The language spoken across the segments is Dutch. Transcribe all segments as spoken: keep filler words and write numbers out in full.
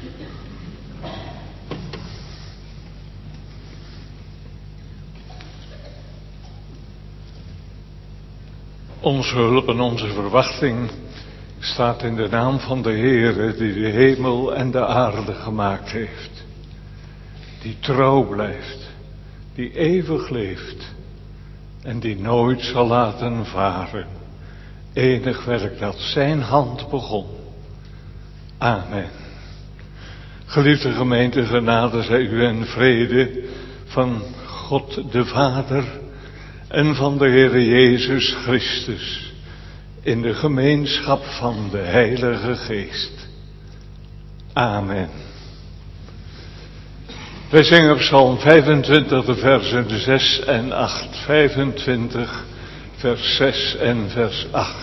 Onze hulp en onze verwachting staat in de naam van de Heere die de hemel en de aarde gemaakt heeft. Die trouw blijft, die eeuwig leeft en die nooit zal laten varen. Enig werk dat zijn hand begon. Amen. Geliefde gemeente, genade zij u en vrede van God de Vader en van de Heere Jezus Christus in de gemeenschap van de Heilige Geest. Amen. Wij zingen Psalm vijfentwintig, de versen zes en acht. vijfentwintig, vers zes en vers acht.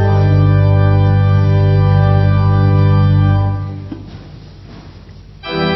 Thank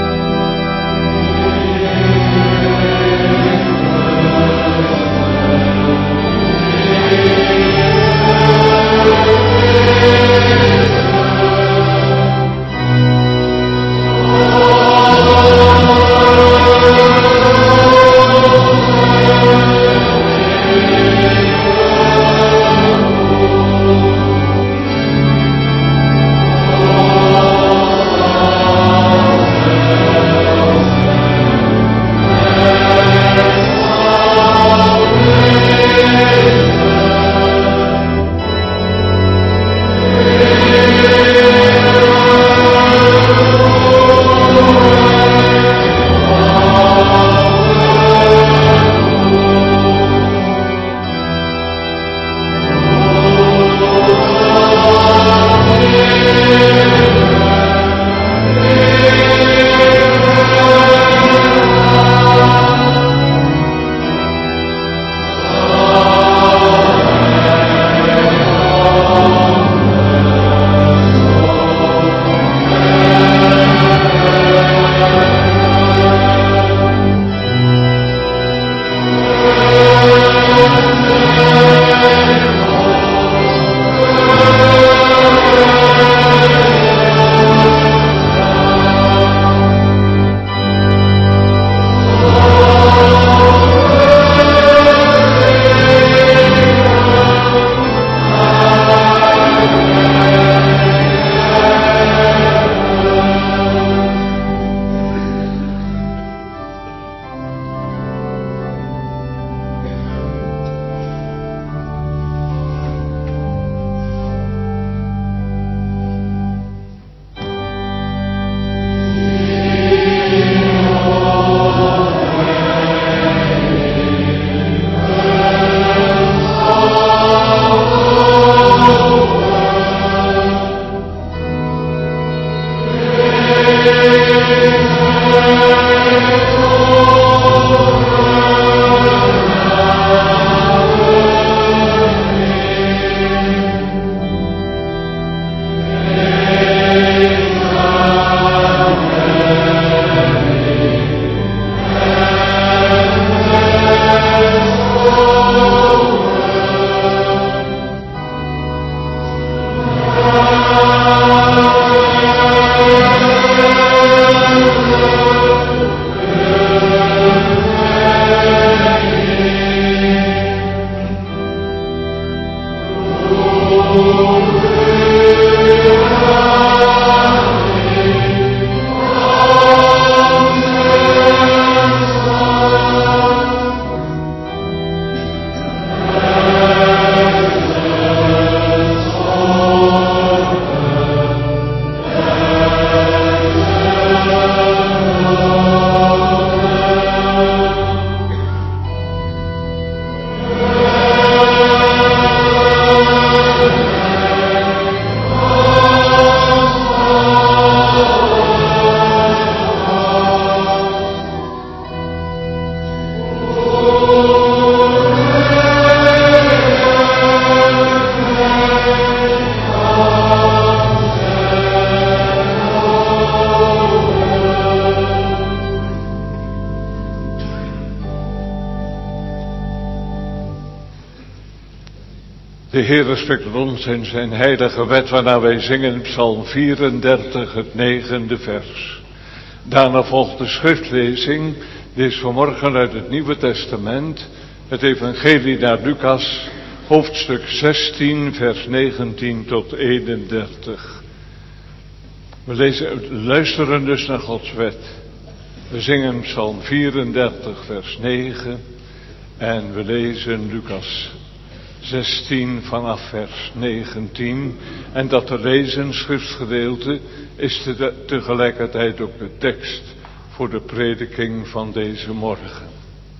De Heere spreekt tot ons in zijn heilige wet, waarna wij zingen Psalm vierendertig, het negende vers. Daarna volgt de schriftlezing, die is vanmorgen uit het Nieuwe Testament, het Evangelie naar Lucas, hoofdstuk zestien, vers negentien tot eenendertig. We lezen, luisteren dus naar Gods wet. We zingen Psalm vierendertig, vers negen en we lezen Lucas zestien vanaf vers negentien. En dat te lezen schriftgedeelte is te, tegelijkertijd ook de tekst voor de prediking van deze morgen.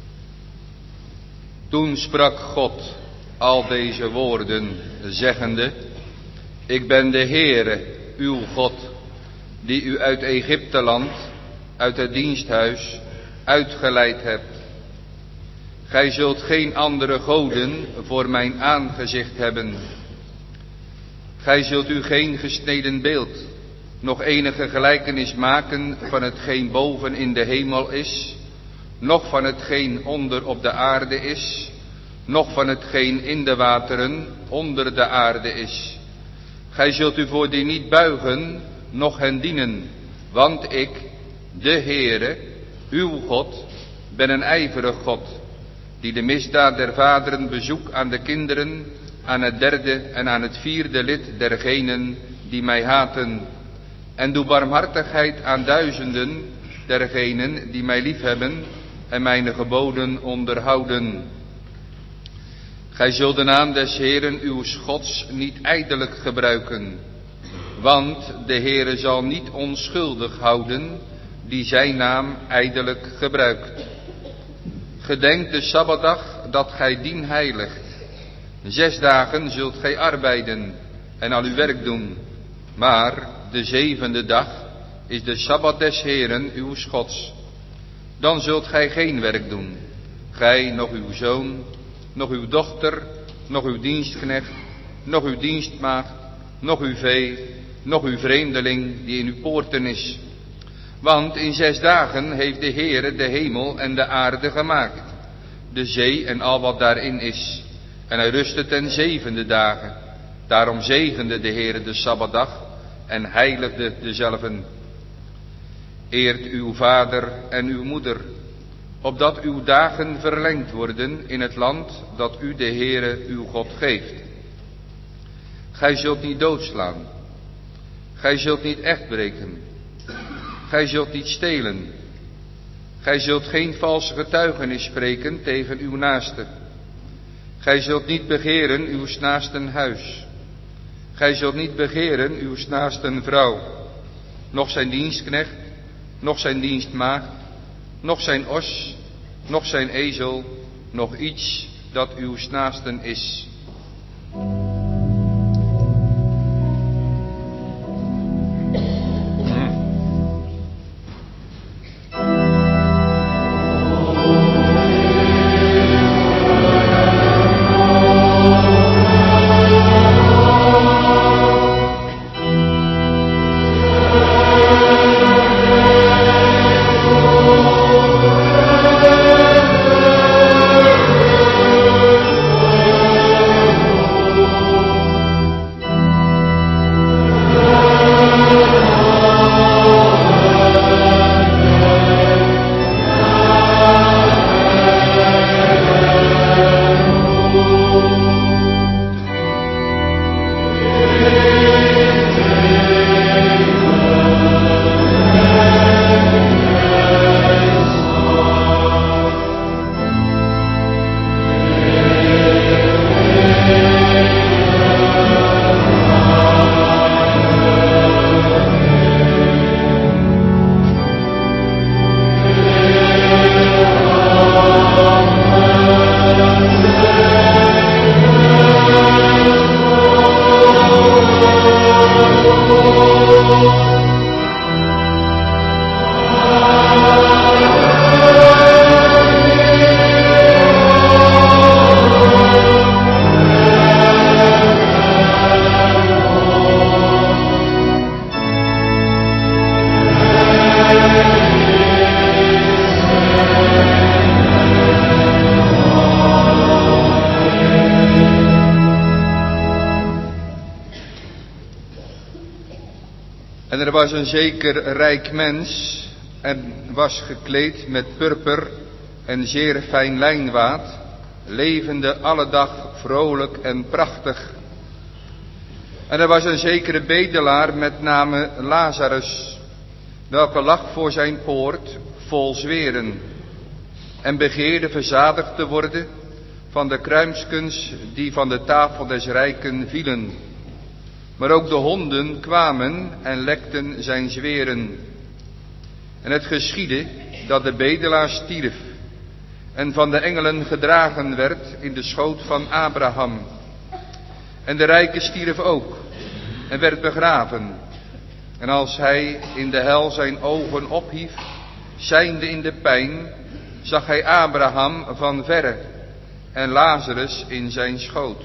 Toen sprak God al deze woorden, zeggende: Ik ben de Heere, uw God, die u uit Egypteland, uit het diensthuis, uitgeleid hebt. Gij zult geen andere goden voor mijn aangezicht hebben. Gij zult u geen gesneden beeld, nog enige gelijkenis maken van hetgeen boven in de hemel is, noch van hetgeen onder op de aarde is, noch van hetgeen in de wateren onder de aarde is. Gij zult u voor die niet buigen, noch hen dienen, want ik, de Heere, uw God, ben een ijverig God, die de misdaad der vaderen bezoekt aan de kinderen, aan het derde en aan het vierde lid dergenen die mij haten, en doe barmhartigheid aan duizenden dergenen die mij liefhebben en mijn geboden onderhouden. Gij zult de naam des Heeren uw Gods niet ijdelijk gebruiken, want de Heere zal niet onschuldig houden die zijn naam ijdelijk gebruikt. Gedenk de Sabbatdag dat gij dien heiligt. Zes dagen zult gij arbeiden en al uw werk doen, maar de zevende dag is de Sabbat des Heeren uw Gods. Dan zult gij geen werk doen, gij, nog uw zoon, nog uw dochter, nog uw dienstknecht, nog uw dienstmaagd, nog uw vee, nog uw vreemdeling die in uw poorten is. Want in zes dagen heeft de Heere de hemel en de aarde gemaakt, de zee en al wat daarin is. En hij rustte ten zevende dagen. Daarom zegende de Heere de Sabbatdag en heiligde dezelven. Eert uw vader en uw moeder, opdat uw dagen verlengd worden in het land dat u de Heere uw God geeft. Gij zult niet doodslaan. Gij zult niet echt breken. Gij zult niet stelen. Gij zult geen valse getuigenis spreken tegen uw naaste. Gij zult niet begeren uw naasten huis. Gij zult niet begeren uw naasten vrouw, noch zijn dienstknecht, noch zijn dienstmaagd, noch zijn os, noch zijn ezel, noch iets dat uw naasten is. En er was een zeker rijk mens en was gekleed met purper en zeer fijn lijnwaad, levende alle dag vrolijk en prachtig. En er was een zekere bedelaar met name Lazarus, welke lag voor zijn poort vol zweren en begeerde verzadigd te worden van de kruimskens die van de tafel des rijken vielen. Maar ook de honden kwamen en lekten zijn zweren. En het geschiedde dat de bedelaar stierf en van de engelen gedragen werd in de schoot van Abraham. En de rijke stierf ook en werd begraven. En als hij in de hel zijn ogen ophief, zijnde in de pijn, zag hij Abraham van verre en Lazarus in zijn schoot.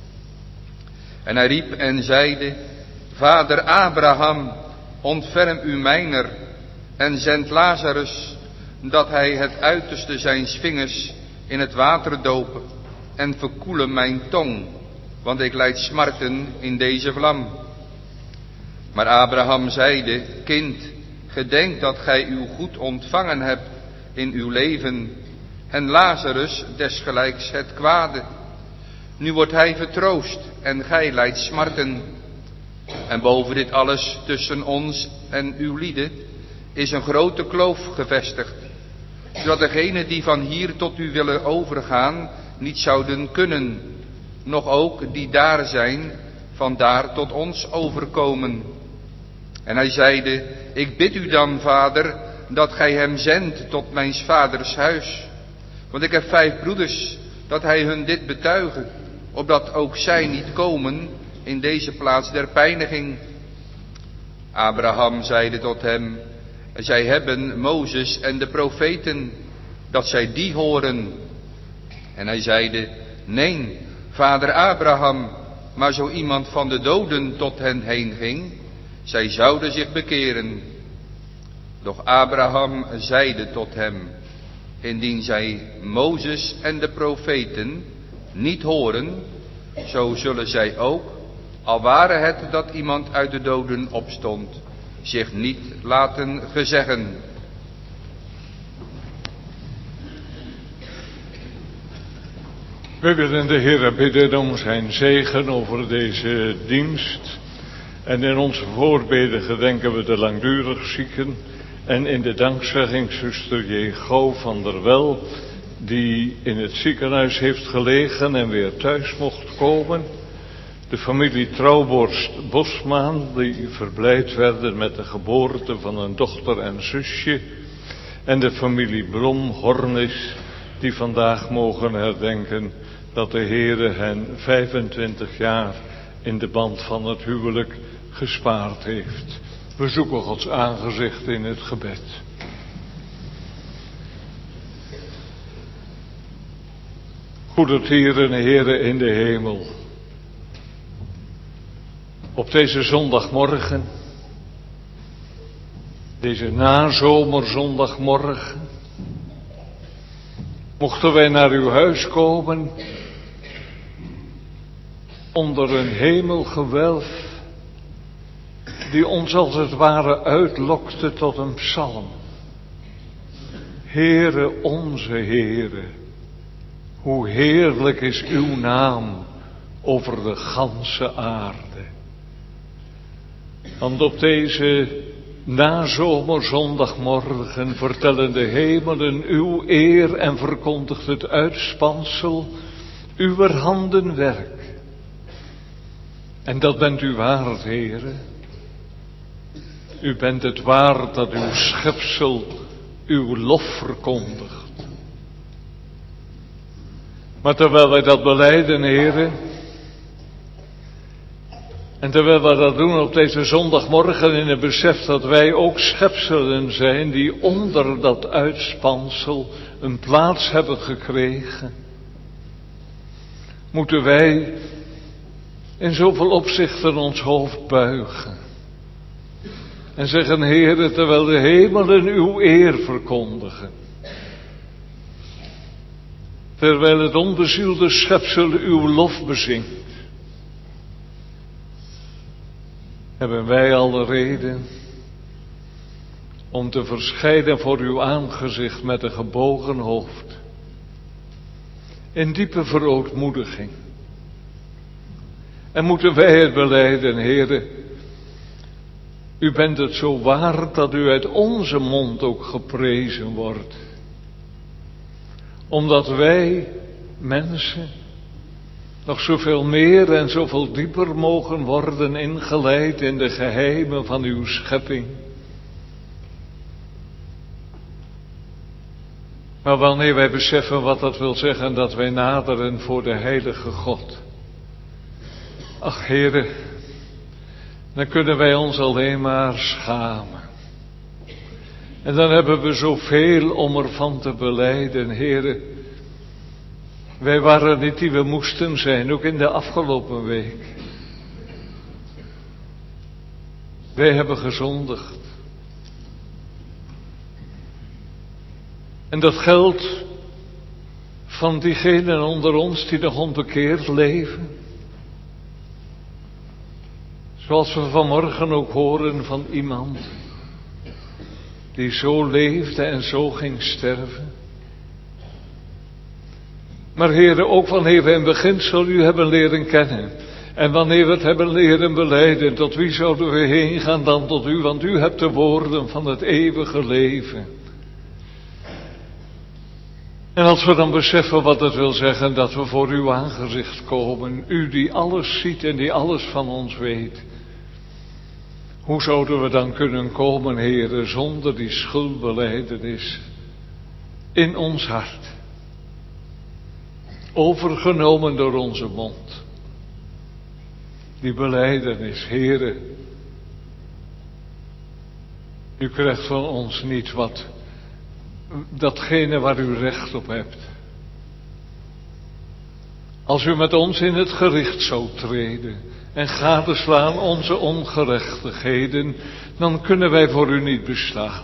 En hij riep en zeide: Vader Abraham, ontferm u mijner en zend Lazarus, dat hij het uiterste zijns vingers in het water dopen en verkoele mijn tong, want ik lijd smarten in deze vlam. Maar Abraham zeide: Kind, gedenk dat gij uw goed ontvangen hebt in uw leven en Lazarus desgelijks het kwade. Nu wordt hij vertroost en gij lijdt smarten. En boven dit alles tussen ons en uw lieden is een grote kloof gevestigd, zodat degenen die van hier tot u willen overgaan niet zouden kunnen, noch ook die daar zijn van daar tot ons overkomen. En hij zeide: Ik bid u dan, vader, dat gij hem zendt tot mijns vaders huis, want ik heb vijf broeders, dat hij hun dit betuige, opdat ook zij niet komen in deze plaats der pijniging. Abraham zeide tot hem: Zij hebben Mozes en de profeten, dat zij die horen. En hij zeide: Nee, vader Abraham, maar zo iemand van de doden tot hen heen ging, zij zouden zich bekeren. Doch Abraham zeide tot hem: Indien zij Mozes en de profeten niet horen, zo zullen zij ook, al ware het dat iemand uit de doden opstond, zich niet laten gezeggen. We willen de Heer bidden om zijn zegen over deze dienst. En in onze voorbeden gedenken we de langdurig zieken. En in de dankzegging zuster J. Go van der Wel, die in het ziekenhuis heeft gelegen en weer thuis mocht komen. De familie Trouwborst Bosmaan, die verblijd werden met de geboorte van een dochter en zusje. En de familie Blom Hornis, die vandaag mogen herdenken dat de Heere hen vijfentwintig jaar in de band van het huwelijk gespaard heeft. We zoeken Gods aangezicht in het gebed. Goedertieren, Heere in de hemel. Op deze zondagmorgen, deze nazomerzondagmorgen, mochten wij naar uw huis komen, onder een hemelgewelf, die ons als het ware uitlokte tot een psalm. Heere, onze Heere, hoe heerlijk is uw naam over de ganse aarde. Want op deze nazomerzondagmorgen vertellen de hemelen uw eer en verkondigt het uitspansel uw handenwerk. En dat bent u waard, Heere. U bent het waard dat uw schepsel uw lof verkondigt. Maar terwijl wij dat belijden, Heere, en terwijl wij dat doen op deze zondagmorgen in het besef dat wij ook schepselen zijn die onder dat uitspansel een plaats hebben gekregen, moeten wij in zoveel opzichten ons hoofd buigen. En zeggen, Heere, terwijl de hemelen uw eer verkondigen, terwijl het onbezielde schepsel uw lof bezingt, hebben wij alle reden om te verschijnen voor uw aangezicht met een gebogen hoofd. In diepe verootmoediging. En moeten wij het belijden, Heere, u bent het zo waard dat u uit onze mond ook geprezen wordt. Omdat wij, mensen, nog zoveel meer en zoveel dieper mogen worden ingeleid in de geheimen van uw schepping. Maar wanneer wij beseffen wat dat wil zeggen, dat wij naderen voor de heilige God. Ach, Heere, dan kunnen wij ons alleen maar schamen. En dan hebben we zoveel om ervan te belijden, Heere. Wij waren niet die we moesten zijn, ook in de afgelopen week. Wij hebben gezondigd. En dat geldt van diegenen onder ons die nog onbekeerd leven. Zoals we vanmorgen ook horen van iemand die zo leefde en zo ging sterven. Maar Heere, ook wanneer we in beginsel u hebben leren kennen. En wanneer we het hebben leren belijden, tot wie zouden we heen gaan dan tot u? Want u hebt de woorden van het eeuwige leven. En als we dan beseffen wat het wil zeggen dat we voor uw aangezicht komen. U die alles ziet en die alles van ons weet. Hoe zouden we dan kunnen komen, Heere, zonder die schuldbelijdenis in ons hart? Overgenomen door onze mond. Die belijdenis, Heere. U krijgt van ons niet wat, datgene waar u recht op hebt. Als u met ons in het gericht zou treden en gadeslaan onze ongerechtigheden, dan kunnen wij voor u niet bestaan.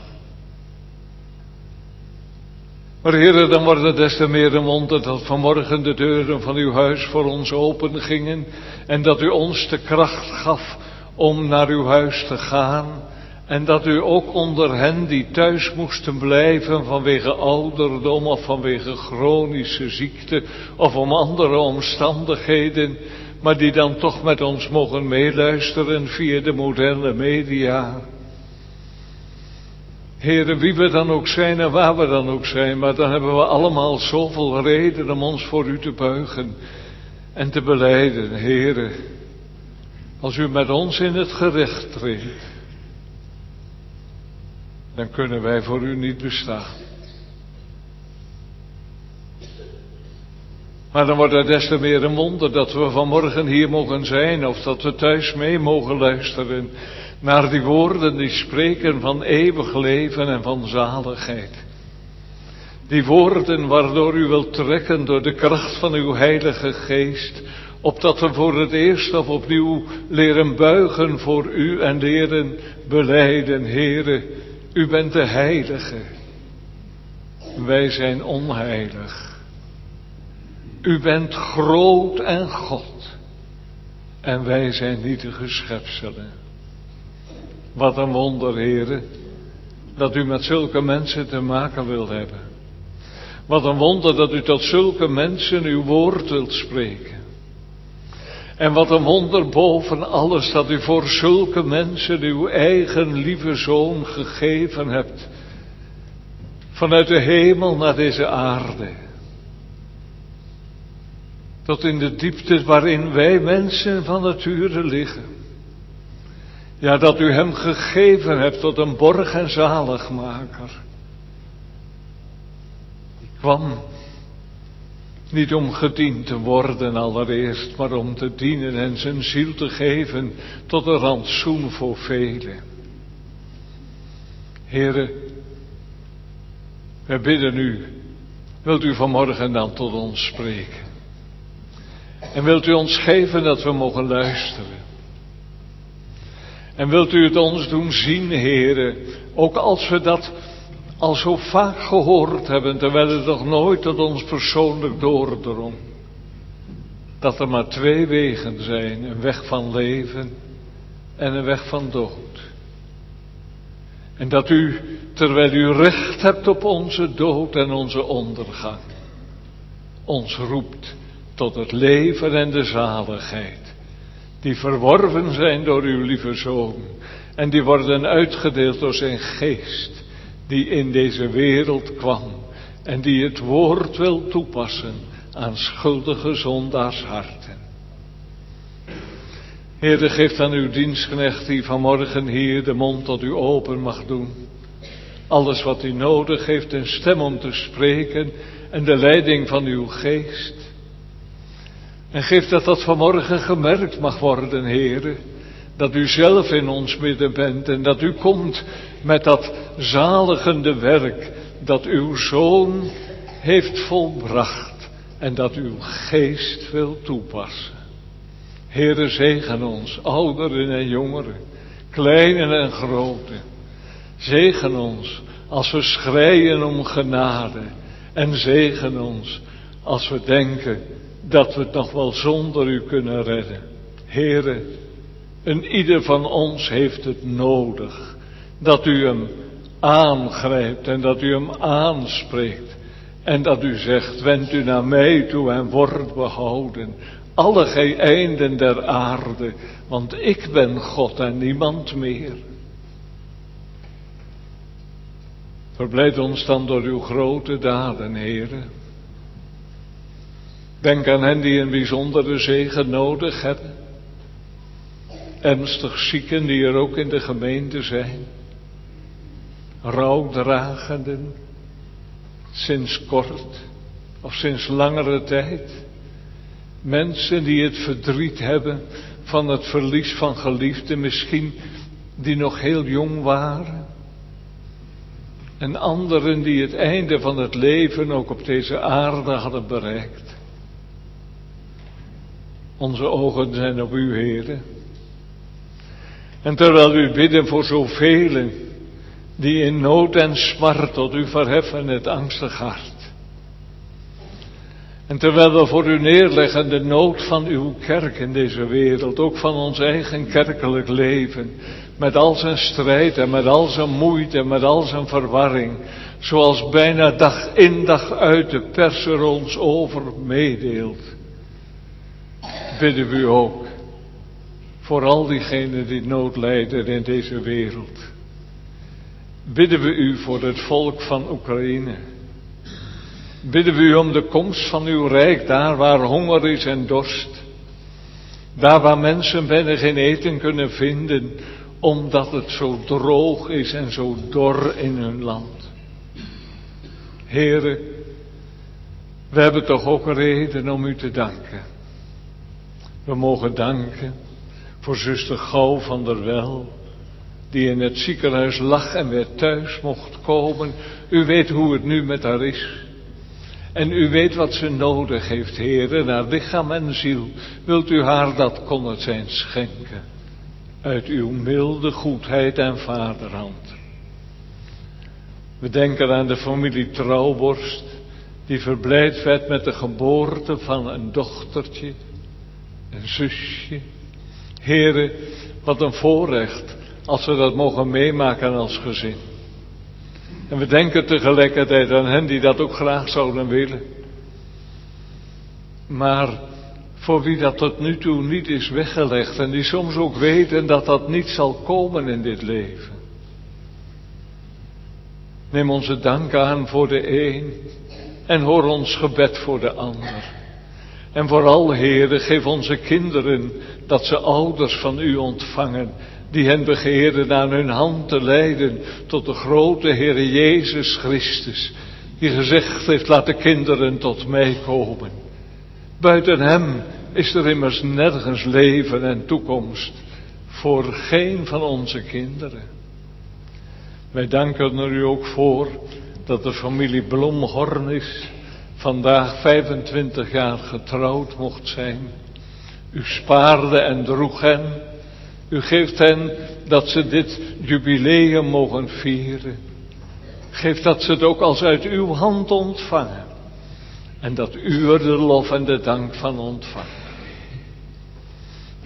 Maar Heere, dan wordt het des te meer een wonder dat vanmorgen de deuren van uw huis voor ons open gingen en dat u ons de kracht gaf om naar uw huis te gaan en dat u ook onder hen die thuis moesten blijven vanwege ouderdom of vanwege chronische ziekte of om andere omstandigheden, maar die dan toch met ons mogen meeluisteren via de moderne media. Heere, wie we dan ook zijn en waar we dan ook zijn, maar dan hebben we allemaal zoveel reden om ons voor u te buigen en te belijden. Heere, als u met ons in het gerecht treedt, dan kunnen wij voor u niet bestaan. Maar dan wordt het des te meer een wonder dat we vanmorgen hier mogen zijn of dat we thuis mee mogen luisteren naar die woorden die spreken van eeuwig leven en van zaligheid. Die woorden waardoor u wilt trekken door de kracht van uw heilige geest, opdat we voor het eerst of opnieuw leren buigen voor u en leren belijden, Heere, u bent de heilige, wij zijn onheilig. U bent groot en God en wij zijn nietige schepselen. Wat een wonder, Heere, dat u met zulke mensen te maken wilt hebben. Wat een wonder dat u tot zulke mensen uw woord wilt spreken. En wat een wonder boven alles dat u voor zulke mensen uw eigen lieve zoon gegeven hebt. Vanuit de hemel naar deze aarde. Tot in de diepte waarin wij mensen van nature liggen. Ja, dat u hem gegeven hebt tot een borg en zaligmaker. Die kwam niet om gediend te worden allereerst, maar om te dienen en zijn ziel te geven tot een rantsoen voor velen. Heere, wij bidden u, wilt u vanmorgen dan tot ons spreken. En wilt u ons geven dat we mogen luisteren. En wilt u het ons doen zien, Heere, ook als we dat al zo vaak gehoord hebben, terwijl het nog nooit tot ons persoonlijk doordrong. Dat er maar twee wegen zijn, een weg van leven en een weg van dood. En dat u, terwijl u recht hebt op onze dood en onze ondergang, ons roept tot het leven en de zaligheid, die verworven zijn door uw lieve Zoon, en die worden uitgedeeld door zijn geest, die in deze wereld kwam, en die het woord wil toepassen aan schuldige zondaars harten. Heere, geef aan uw dienstknecht die vanmorgen hier de mond tot u open mag doen. Alles wat u nodig heeft, een stem om te spreken en de leiding van uw geest. En geef dat dat vanmorgen gemerkt mag worden, Heere, dat u zelf in ons midden bent en dat u komt met dat zaligende werk dat uw Zoon heeft volbracht en dat uw geest wil toepassen. Heere, zegen ons, ouderen en jongeren, kleinen en groten. Zegen ons als we schreien om genade en zegen ons als we denken dat we het nog wel zonder u kunnen redden. Heere, en ieder van ons heeft het nodig dat u hem aangrijpt en dat u hem aanspreekt en dat u zegt, wend u naar mij toe en word behouden, alle gij einden der aarde, want ik ben God en niemand meer. Verblijd ons dan door uw grote daden, Heere. Denk aan hen die een bijzondere zegen nodig hebben. Ernstig zieken die er ook in de gemeente zijn. Rouwdragenden, sinds kort of sinds langere tijd. Mensen die het verdriet hebben van het verlies van geliefden, misschien die nog heel jong waren. En anderen die het einde van het leven ook op deze aarde hadden bereikt. Onze ogen zijn op u, Heere. En terwijl u bidden voor zoveel die in nood en smart tot u verheffen het angstig hart. En terwijl we voor u neerleggen de nood van uw kerk in deze wereld, ook van ons eigen kerkelijk leven, met al zijn strijd en met al zijn moeite en met al zijn verwarring, zoals bijna dag in dag uit de pers er ons over meedeelt, bidden we u ook voor al diegenen die nood lijden in deze wereld. Bidden we u voor het volk van Oekraïne. Bidden we u om de komst van uw rijk, daar waar honger is en dorst. Daar waar mensen bijna geen eten kunnen vinden, omdat het zo droog is en zo dor in hun land. Heere, we hebben toch ook reden om u te danken. We mogen danken voor zuster Gouw van der Wel, die in het ziekenhuis lag en weer thuis mocht komen. U weet hoe het nu met haar is. En u weet wat ze nodig heeft, Heere, naar lichaam en ziel. Wilt u haar dat kon het zijn schenken. Uit uw milde goedheid en vaderhand. We denken aan de familie Trouwborst, die verblijd werd met de geboorte van een dochtertje, een zusje. Heere, wat een voorrecht als we dat mogen meemaken als gezin. En we denken tegelijkertijd aan hen die dat ook graag zouden willen. Maar voor wie dat tot nu toe niet is weggelegd en die soms ook weten dat dat niet zal komen in dit leven. Neem onze dank aan voor de een en hoor ons gebed voor de ander. En vooral, Heere, geef onze kinderen dat ze ouders van u ontvangen, die hen begeren aan hun hand te leiden tot de grote Heere Jezus Christus, die gezegd heeft, laat de kinderen tot mij komen. Buiten hem is er immers nergens leven en toekomst voor geen van onze kinderen. Wij danken er u ook voor dat de familie Blomhornis vandaag vijfentwintig jaar getrouwd mocht zijn. U spaarde en droeg hen. U geeft hen dat ze dit jubileum mogen vieren. Geef dat ze het ook als uit uw hand ontvangen. En dat u er de lof en de dank van ontvangt.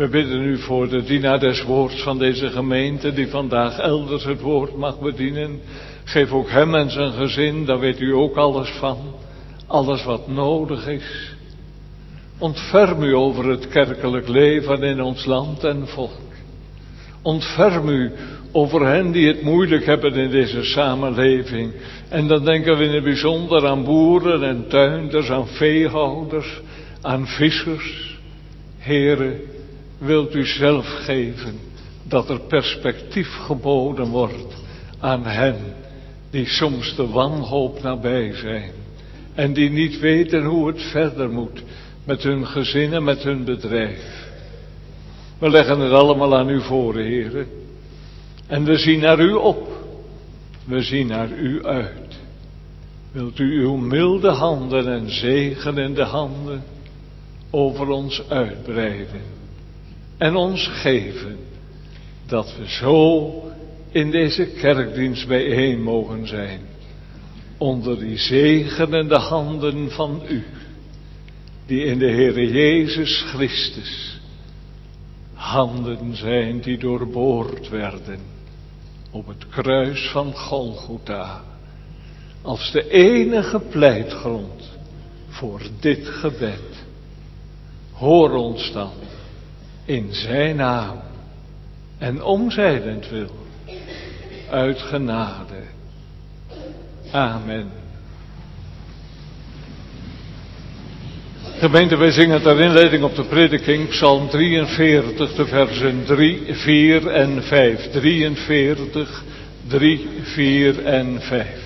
We bidden u voor de dienaar des woords van deze gemeente, die vandaag elders het woord mag bedienen. Geef ook hem en zijn gezin, daar weet u ook alles van. Alles wat nodig is. Ontferm u over het kerkelijk leven in ons land en volk. Ontferm u over hen die het moeilijk hebben in deze samenleving. En dan denken we in het bijzonder aan boeren en tuinders, aan veehouders, aan vissers. Heere, wilt u zelf geven dat er perspectief geboden wordt aan hen die soms de wanhoop nabij zijn. En die niet weten hoe het verder moet met hun gezinnen, met hun bedrijf. We leggen het allemaal aan u voor, Heere. En we zien naar u op. We zien naar u uit. Wilt u uw milde handen en zegenende handen over ons uitbreiden. En ons geven dat we zo in deze kerkdienst bijeen mogen zijn. Onder die zegenende handen van u. Die in de Heere Jezus Christus handen zijn die doorboord werden op het kruis van Golgotha. Als de enige pleitgrond voor dit gebed. Hoor ons dan in zijn naam en om zijnentwil uit genade. Amen. Gemeente, wij zingen ter inleiding op de prediking Psalm drieënveertig, de versen drie, vier en vijf. drieënveertig, drie, vier en vijf.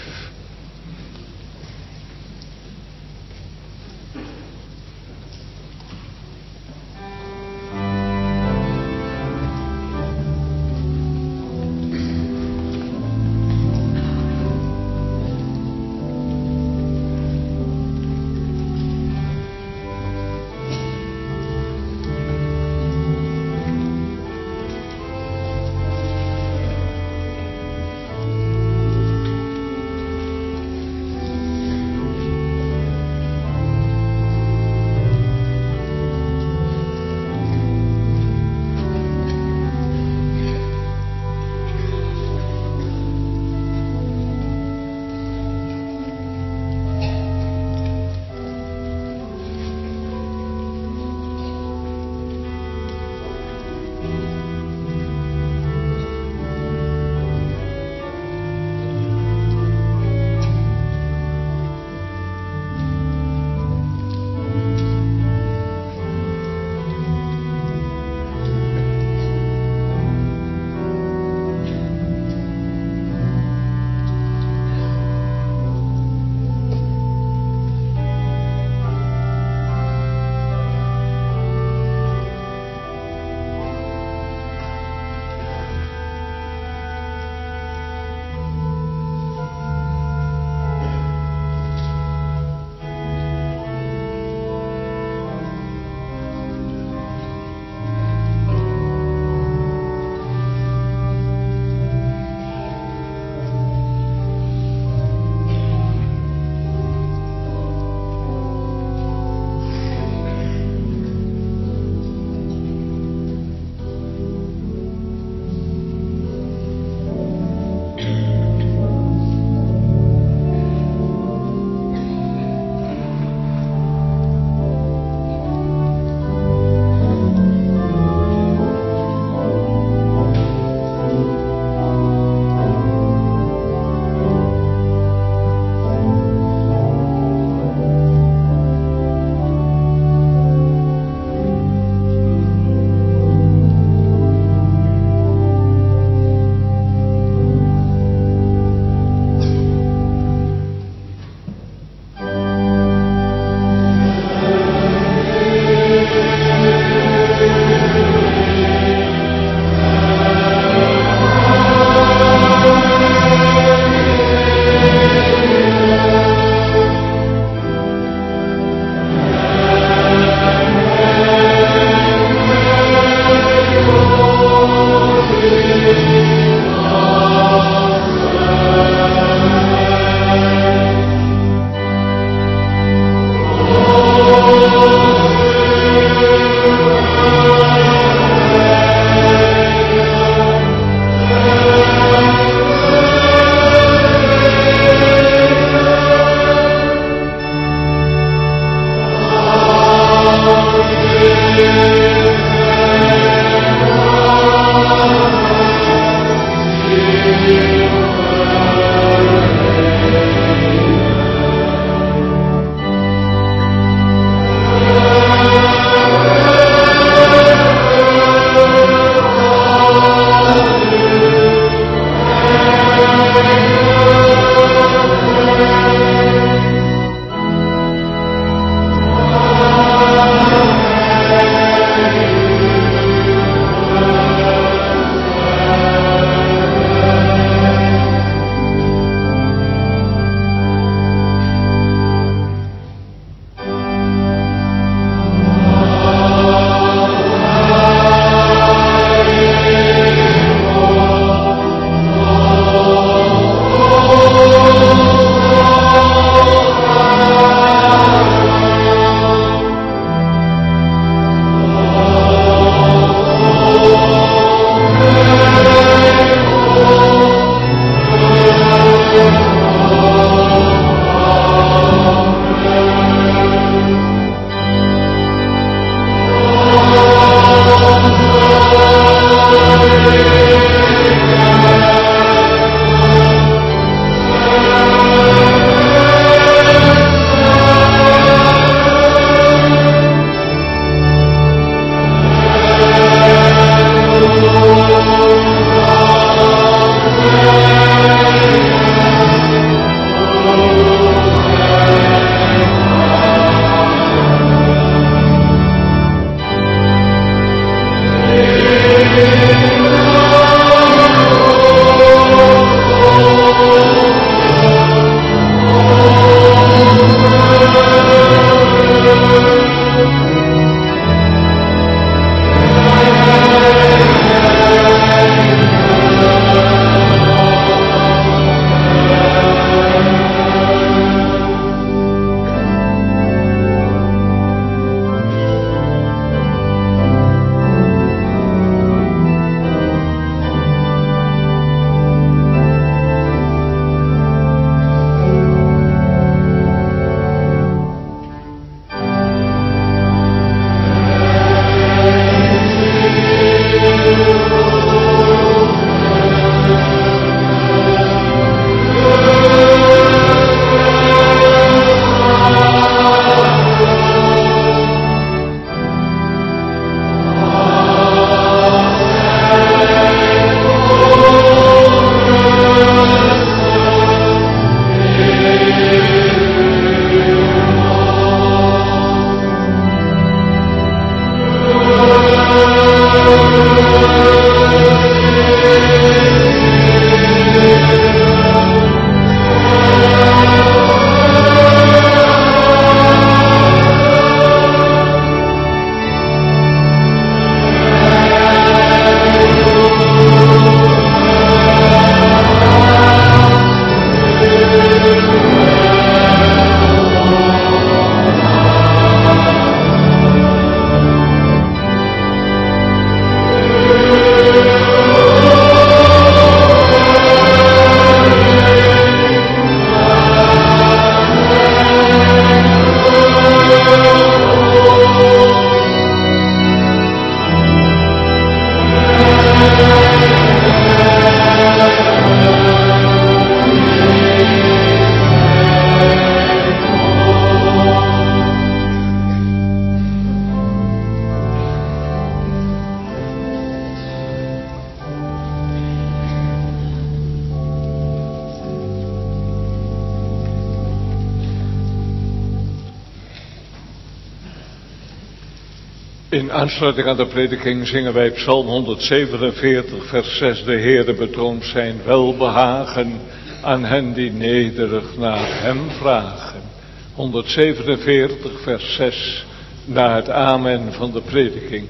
In aansluiting aan de prediking zingen wij Psalm honderdzevenenveertig, vers zes. De Heere betoont zijn welbehagen aan hen die nederig naar hem vragen. honderdzevenenveertig, vers zes, na het amen van de prediking.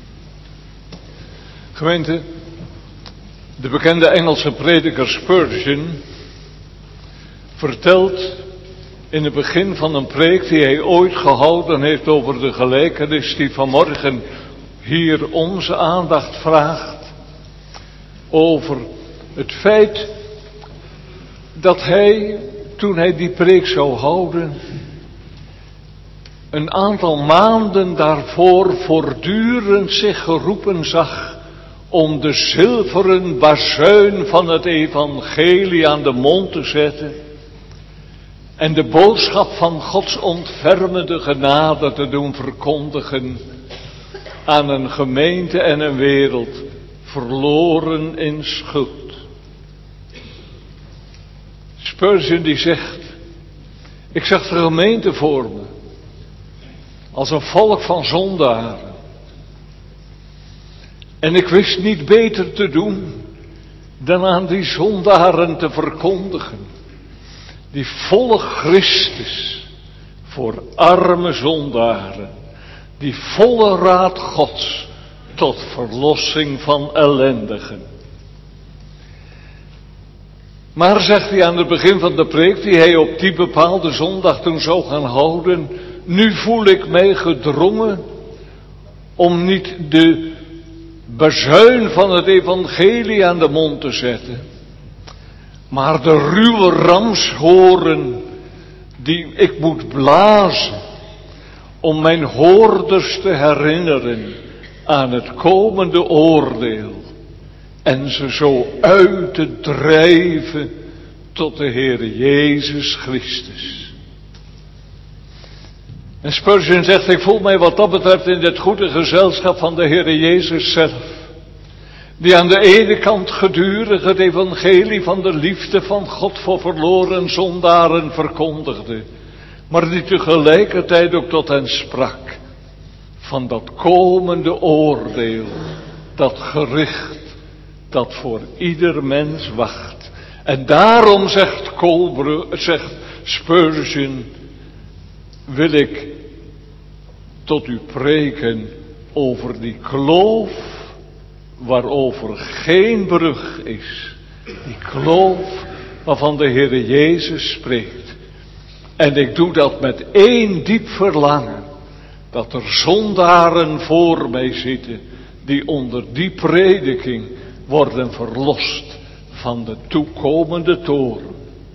Gemeente, de bekende Engelse prediker Spurgeon vertelt in het begin van een preek die hij ooit gehouden heeft over de gelijkenis die vanmorgen hier onze aandacht vraagt, over het feit dat hij, toen hij die preek zou houden, een aantal maanden daarvoor voortdurend zich geroepen zag om de zilveren bazuin van het evangelie aan de mond te zetten en de boodschap van Gods ontfermende genade te doen verkondigen aan een gemeente en een wereld verloren in schuld. Spurgeon die zegt, ik zag de gemeente voor me als een volk van zondaren. En ik wist niet beter te doen dan aan die zondaren te verkondigen, die volle Christus voor arme zondaren, die volle raad Gods tot verlossing van ellendigen. Maar, zegt hij aan het begin van de preek die hij op die bepaalde zondag toen zou gaan houden, nu voel ik mij gedrongen om niet de bazuin van het evangelie aan de mond te zetten, maar de ruwe ramshoren die ik moet blazen om mijn hoorders te herinneren aan het komende oordeel en ze zo uit te drijven tot de Heere Jezus Christus. En Spurgeon zegt, ik voel mij wat dat betreft in dit goede gezelschap van de Heere Jezus zelf, die aan de ene kant gedurig het evangelie van de liefde van God voor verloren zondaren verkondigde, maar die tegelijkertijd ook tot hen sprak van dat komende oordeel, dat gericht dat voor ieder mens wacht. En daarom zegt Colbrugge, zegt Spurgeon, wil ik tot u preken over die kloof waarover geen brug is. Die kloof waarvan de Heere Jezus spreekt. En ik doe dat met één diep verlangen, dat er zondaren voor mij zitten die onder die prediking worden verlost van de toekomende toorn.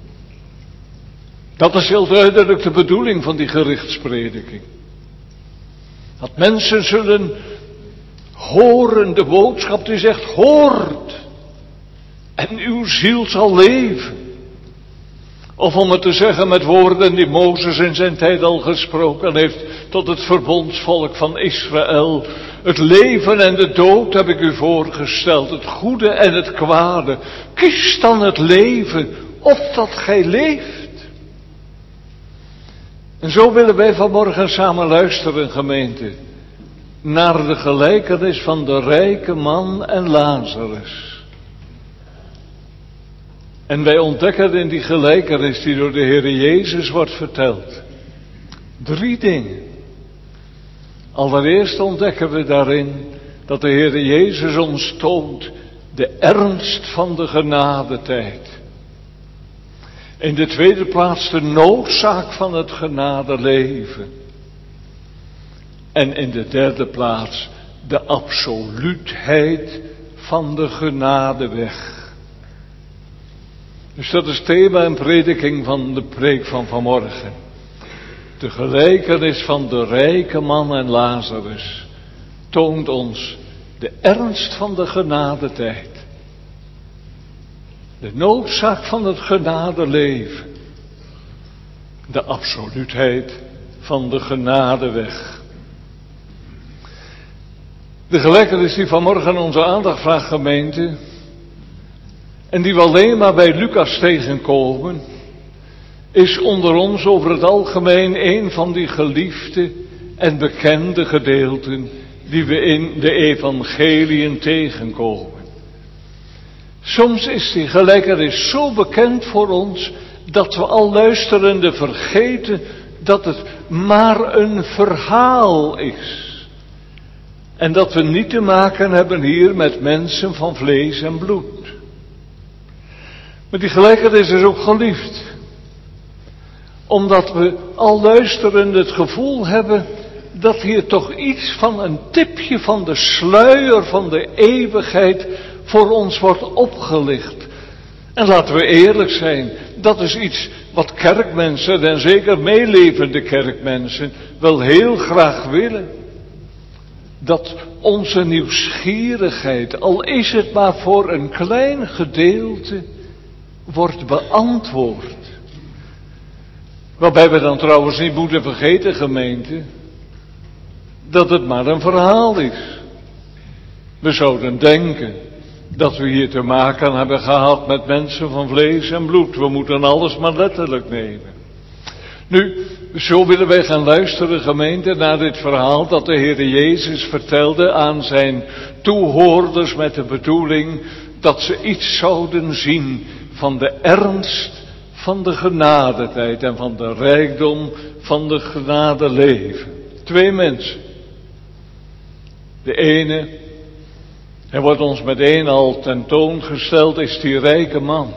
Dat is heel duidelijk de bedoeling van die gerichtsprediking. Dat mensen zullen horen de boodschap die zegt, hoort en uw ziel zal leven. Of om het te zeggen met woorden die Mozes in zijn tijd al gesproken heeft tot het verbondsvolk van Israël. Het leven en de dood heb ik u voorgesteld, het goede en het kwade. Kies dan het leven, opdat gij leeft. En zo willen wij vanmorgen samen luisteren, gemeente, naar de gelijkenis van de rijke man en Lazarus. En wij ontdekken in die gelijkenis die door de Heere Jezus wordt verteld drie dingen. Allereerst ontdekken we daarin dat de Heere Jezus ons toont de ernst van de genadetijd. In de tweede plaats de noodzaak van het genadeleven. En in de derde plaats de absoluutheid van de genadeweg. Dus dat is thema en prediking van de preek van vanmorgen. De gelijkenis van de rijke man en Lazarus toont ons de ernst van de genadetijd. De noodzaak van het genadeleven. De absoluutheid van de genadeweg. De gelijkenis die vanmorgen onze aandacht vraagt, gemeente, en die we alleen maar bij Lucas tegenkomen, is onder ons over het algemeen een van die geliefde en bekende gedeelten die we in de evangeliën tegenkomen. Soms is die gelijkenis zo bekend voor ons dat we al luisterende vergeten dat het maar een verhaal is. En dat we niet te maken hebben hier met mensen van vlees en bloed. Maar die gelijkenis is ook geliefd. Omdat we al luisterend het gevoel hebben dat hier toch iets van een tipje van de sluier van de eeuwigheid voor ons wordt opgelicht. En laten we eerlijk zijn, dat is iets wat kerkmensen en zeker meelevende kerkmensen wel heel graag willen. Dat onze nieuwsgierigheid, al is het maar voor een klein gedeelte, wordt beantwoord. Waarbij we dan trouwens niet moeten vergeten, gemeente, dat het maar een verhaal is. We zouden denken dat we hier te maken hebben gehad met mensen van vlees en bloed. We moeten alles maar letterlijk nemen. Nu, zo willen wij gaan luisteren, gemeente, naar dit verhaal dat de Heer Jezus vertelde aan zijn toehoorders met de bedoeling dat ze iets zouden zien van de ernst van de genadetijd en van de rijkdom van de genadeleven. Twee mensen. De ene, hij wordt ons meteen al tentoongesteld, is die rijke man.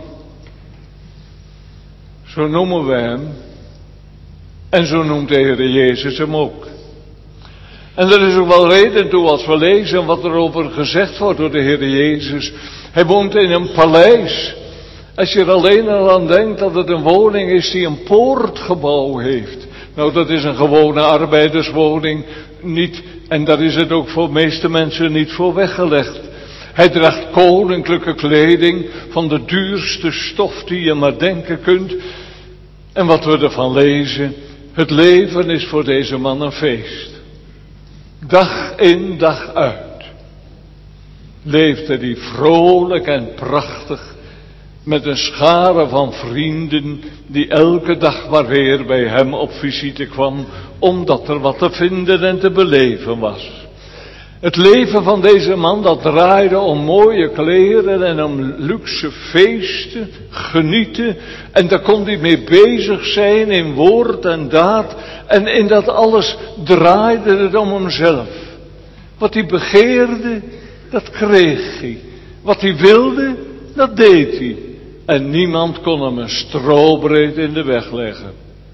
Zo noemen we hem. En zo noemt de Heer Jezus hem ook. En er is ook wel reden toe als we lezen wat er over gezegd wordt door de Heer Jezus. Hij woont in een paleis. Als je er alleen al aan denkt dat het een woning is die een poortgebouw heeft. Nou, dat is een gewone arbeiderswoning niet. En daar is het ook voor de meeste mensen niet voor weggelegd. Hij draagt koninklijke kleding van de duurste stof die je maar denken kunt. En wat we ervan lezen, het leven is voor deze man een feest. Dag in, dag uit leefde hij vrolijk en prachtig met een schare van vrienden die elke dag maar weer bij hem op visite kwam, omdat er wat te vinden en te beleven was. Het leven van deze man, dat draaide om mooie kleren en om luxe feesten, genieten. En daar kon hij mee bezig zijn in woord en daad. En in dat alles draaide het om hemzelf. Wat hij begeerde, dat kreeg hij. Wat hij wilde, dat deed hij. En niemand kon hem een strobreed in de weg leggen.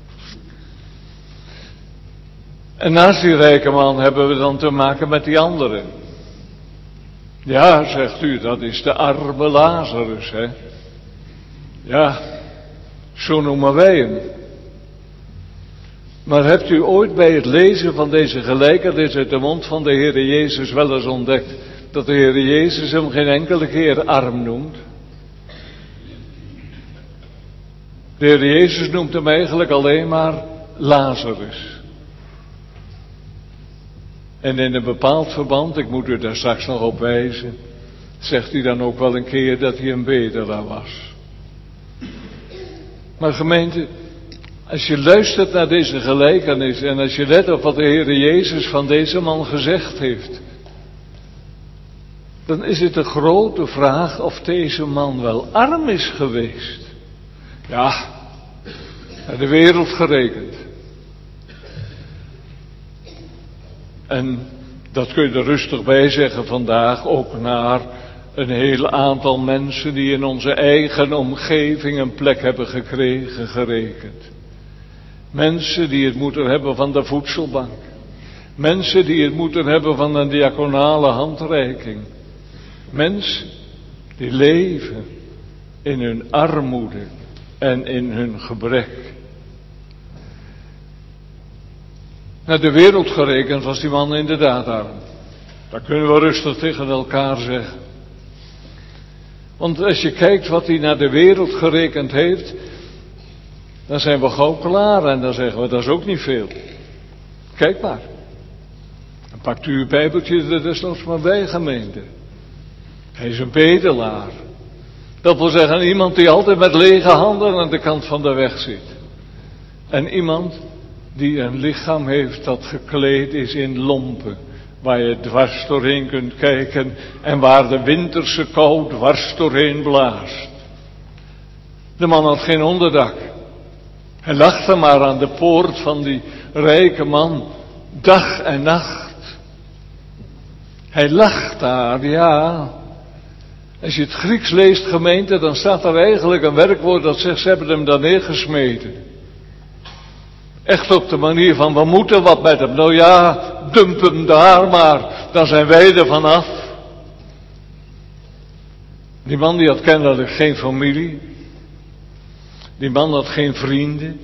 En naast die rijke man hebben we dan te maken met die anderen. Ja, zegt u, dat is de arme Lazarus, hè. Ja, zo noemen wij hem. Maar hebt u ooit bij het lezen van deze gelijkenis uit de mond van de Heer Jezus wel eens ontdekt dat de Heer Jezus hem geen enkele keer arm noemt? De Heer Jezus noemt hem eigenlijk alleen maar Lazarus. En in een bepaald verband, ik moet u daar straks nog op wijzen, zegt hij dan ook wel een keer dat hij een bedelaar was. Maar gemeente, als je luistert naar deze gelijkenis en als je let op wat de Heer Jezus van deze man gezegd heeft, dan is het een grote vraag of deze man wel arm is geweest. Ja, naar de wereld gerekend. En dat kun je er rustig bij zeggen vandaag, ook naar een heel aantal mensen die in onze eigen omgeving een plek hebben gekregen, gerekend. Mensen die het moeten hebben van de voedselbank. Mensen die het moeten hebben van een diaconale handreiking. Mensen die leven in hun armoede en in hun gebrek. Naar de wereld gerekend was die man inderdaad arm. Dat kunnen we rustig tegen elkaar zeggen. Want als je kijkt wat hij naar de wereld gerekend heeft, dan zijn we gauw klaar en dan zeggen we dat is ook niet veel. Kijk maar. Dan pakt u uw bijbeltje er desnoods maar bij, gemeente. Hij is een bedelaar. Dat wil zeggen iemand die altijd met lege handen aan de kant van de weg zit. En iemand die een lichaam heeft dat gekleed is in lompen. waar je dwars doorheen kunt kijken en waar de winterse kou dwars doorheen blaast. De man had geen onderdak. Hij lag er maar aan de poort van die rijke man, dag en nacht. Hij lag daar, ja. Als je het Grieks leest, gemeente, dan staat er eigenlijk een werkwoord dat zegt, ze hebben hem daar neergesmeten. Echt op de manier van, we moeten wat met hem. Nou ja, dump hem daar maar, dan zijn wij er vanaf. Die man die had kennelijk geen familie. Die man had geen vrienden.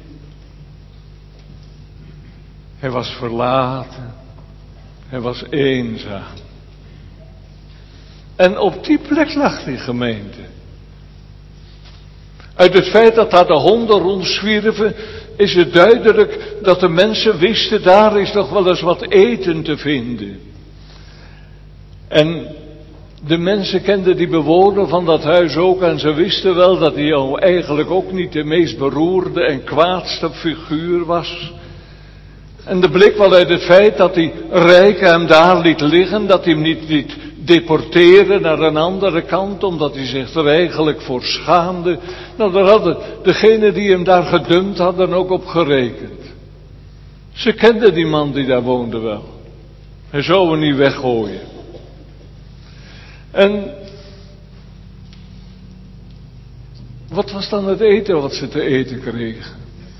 Hij was verlaten. Hij was eenzaam. En op die plek lag die gemeente. Uit het feit dat daar de honden rondzwierven, is het duidelijk dat de mensen wisten, daar is nog wel eens wat eten te vinden. En de mensen kenden die bewoner van dat huis ook en ze wisten wel dat hij eigenlijk ook niet de meest beroerde en kwaadste figuur was. En de blik wel uit het feit dat die rijke hem daar liet liggen, dat hij hem niet liet deporteren naar een andere kant, omdat hij zich er eigenlijk voor schaamde. Nou, daar hadden degenen die hem daar gedumpt hadden ook op gerekend. Ze kenden die man die daar woonde wel. Hij zou hem niet weggooien. En wat was dan het eten wat ze te eten kregen?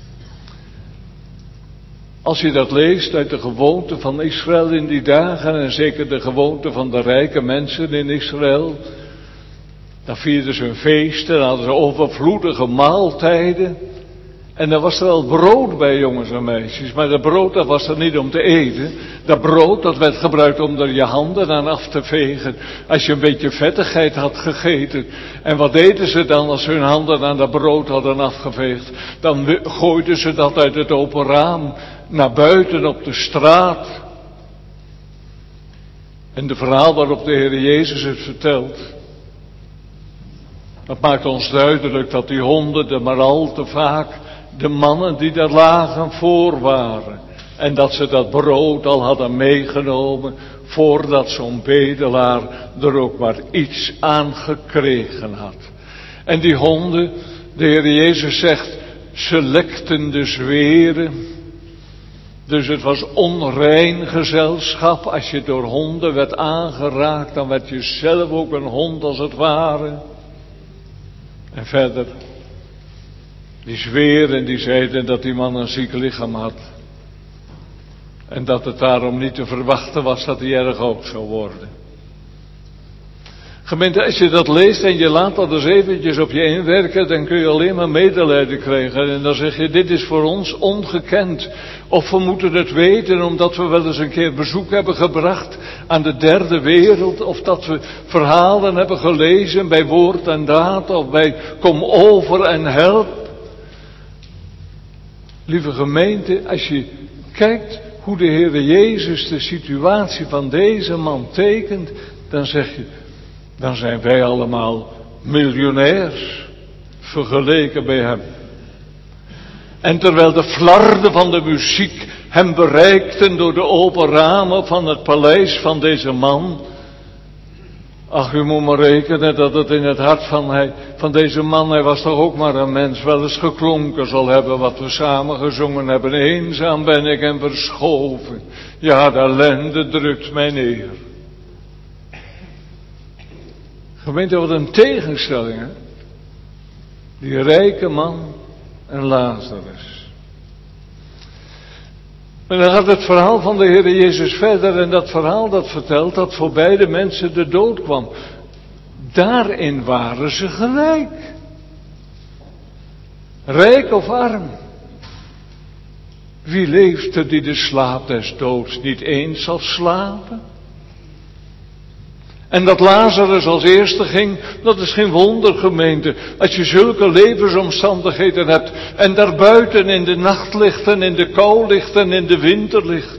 Als je dat leest uit de gewoonte van Israël in die dagen, en zeker de gewoonte van de rijke mensen in Israël, dan vierden ze hun feesten, dan hadden ze overvloedige maaltijden. En dan was er wel brood bij, jongens en meisjes, maar dat brood dat was er niet om te eten. Dat brood dat werd gebruikt om er je handen aan af te vegen, als je een beetje vettigheid had gegeten. En wat deden ze dan als ze hun handen aan dat brood hadden afgeveegd? Dan gooiden ze dat uit het open raam naar buiten op de straat. En de verhaal waarop de Heer Jezus het vertelt, dat maakt ons duidelijk dat die honden er maar al te vaak de mannen die daar lagen voor waren. En dat ze dat brood al hadden meegenomen voordat zo'n bedelaar er ook maar iets aan gekregen had. En die honden, de Heer Jezus zegt, ze lekten de zweren. Dus het was onrein gezelschap. Als je door honden werd aangeraakt, dan werd je zelf ook een hond als het ware. En verder, die zweren die zeiden dat die man een ziek lichaam had. En dat het daarom niet te verwachten was dat hij erg oud zou worden. Gemeente, als je dat leest en je laat dat eens eventjes op je inwerken, dan kun je alleen maar medelijden krijgen. En dan zeg je, dit is voor ons ongekend. Of we moeten het weten omdat we wel eens een keer bezoek hebben gebracht aan de derde wereld. Of dat we verhalen hebben gelezen bij Woord en Daad of bij Kom Over en Help. Lieve gemeente, als je kijkt hoe de Heer Jezus de situatie van deze man tekent, dan zeg je, dan zijn wij allemaal miljonairs vergeleken bij hem. En terwijl de flarden van de muziek hem bereikten door de open ramen van het paleis van deze man. Ach, u moet maar rekenen dat het in het hart van, hij, van deze man, hij was toch ook maar een mens, wel eens geklonken zal hebben wat we samen gezongen hebben. Eenzaam ben ik en verschoven, ja, de ellende drukt mij neer. Gemeente, wat een tegenstelling, hè? Die rijke man en Lazarus. Maar dan gaat het verhaal van de Heer Jezus verder en dat verhaal dat vertelt dat voor beide mensen de dood kwam. Daarin waren ze gelijk. Rijk of arm. Wie leeft er die de slaap des doods niet eens zal slapen? En dat Lazarus als eerste ging, dat is geen wonder, gemeente. Als je zulke levensomstandigheden hebt en daarbuiten in de nacht ligt en in de kou ligt en in de winter ligt.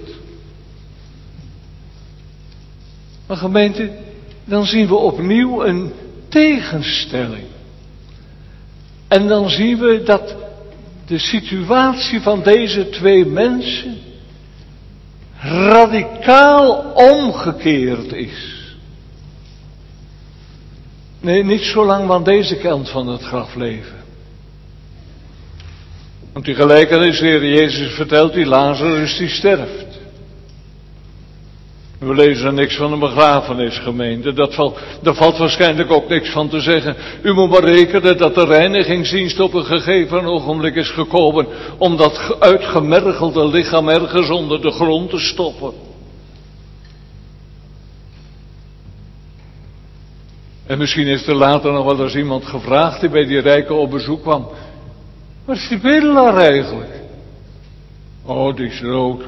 Maar gemeente, dan zien we opnieuw een tegenstelling. En dan zien we dat de situatie van deze twee mensen radicaal omgekeerd is. Nee, niet zolang we aan deze kant van het graf leven. Want die gelijkenis, de Heer Jezus vertelt, die Lazarus die sterft. We lezen er niks van een begrafenisgemeente. Dat valt, daar valt waarschijnlijk ook niks van te zeggen. U moet maar rekenen dat de reinigingsdienst op een gegeven ogenblik is gekomen om dat uitgemergelde lichaam ergens onder de grond te stoppen. En misschien is er later nog wel eens iemand gevraagd die bij die rijke op bezoek kwam. Waar is die bedelaar eigenlijk? Oh, die is dood.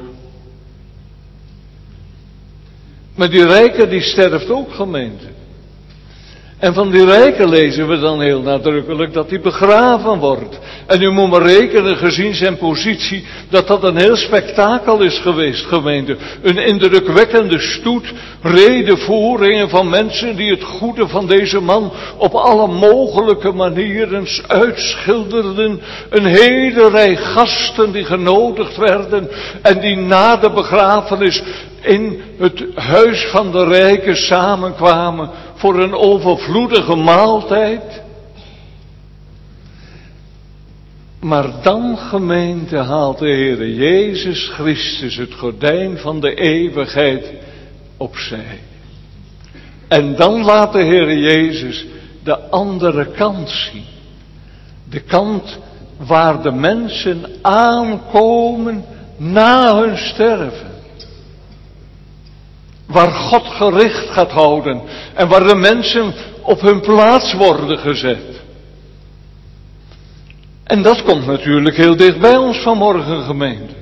Maar die rijke die sterft ook, gemeente. En van die rijke lezen we dan heel nadrukkelijk dat hij begraven wordt. En u moet maar rekenen, gezien zijn positie, dat dat een heel spektakel is geweest, gemeente. Een indrukwekkende stoet, redevoeringen van mensen die het goede van deze man op alle mogelijke manieren uitschilderden. Een hele rij gasten die genodigd werden en die na de begrafenis in het huis van de rijken samenkwamen voor een overvloedige maaltijd. Maar dan, gemeente, haalt de Heere Jezus Christus het gordijn van de eeuwigheid opzij. En dan laat de Heere Jezus de andere kant zien. De kant waar de mensen aankomen na hun sterven. Waar God gericht gaat houden en waar de mensen op hun plaats worden gezet. En dat komt natuurlijk heel dicht bij ons vanmorgen, gemeente.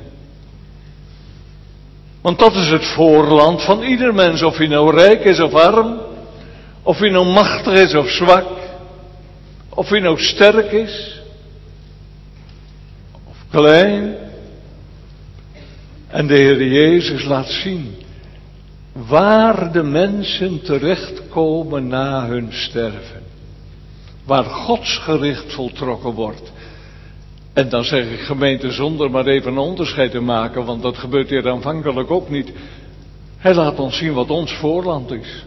Want dat is het voorland van ieder mens, of hij nou rijk is of arm, of hij nou machtig is of zwak, of hij nou sterk is, of klein. En de Heer Jezus laat zien waar de mensen terechtkomen na hun sterven. Waar Gods gericht voltrokken wordt. En dan zeg ik, gemeente, zonder maar even een onderscheid te maken, want dat gebeurt hier aanvankelijk ook niet. Hij laat ons zien wat ons voorland is.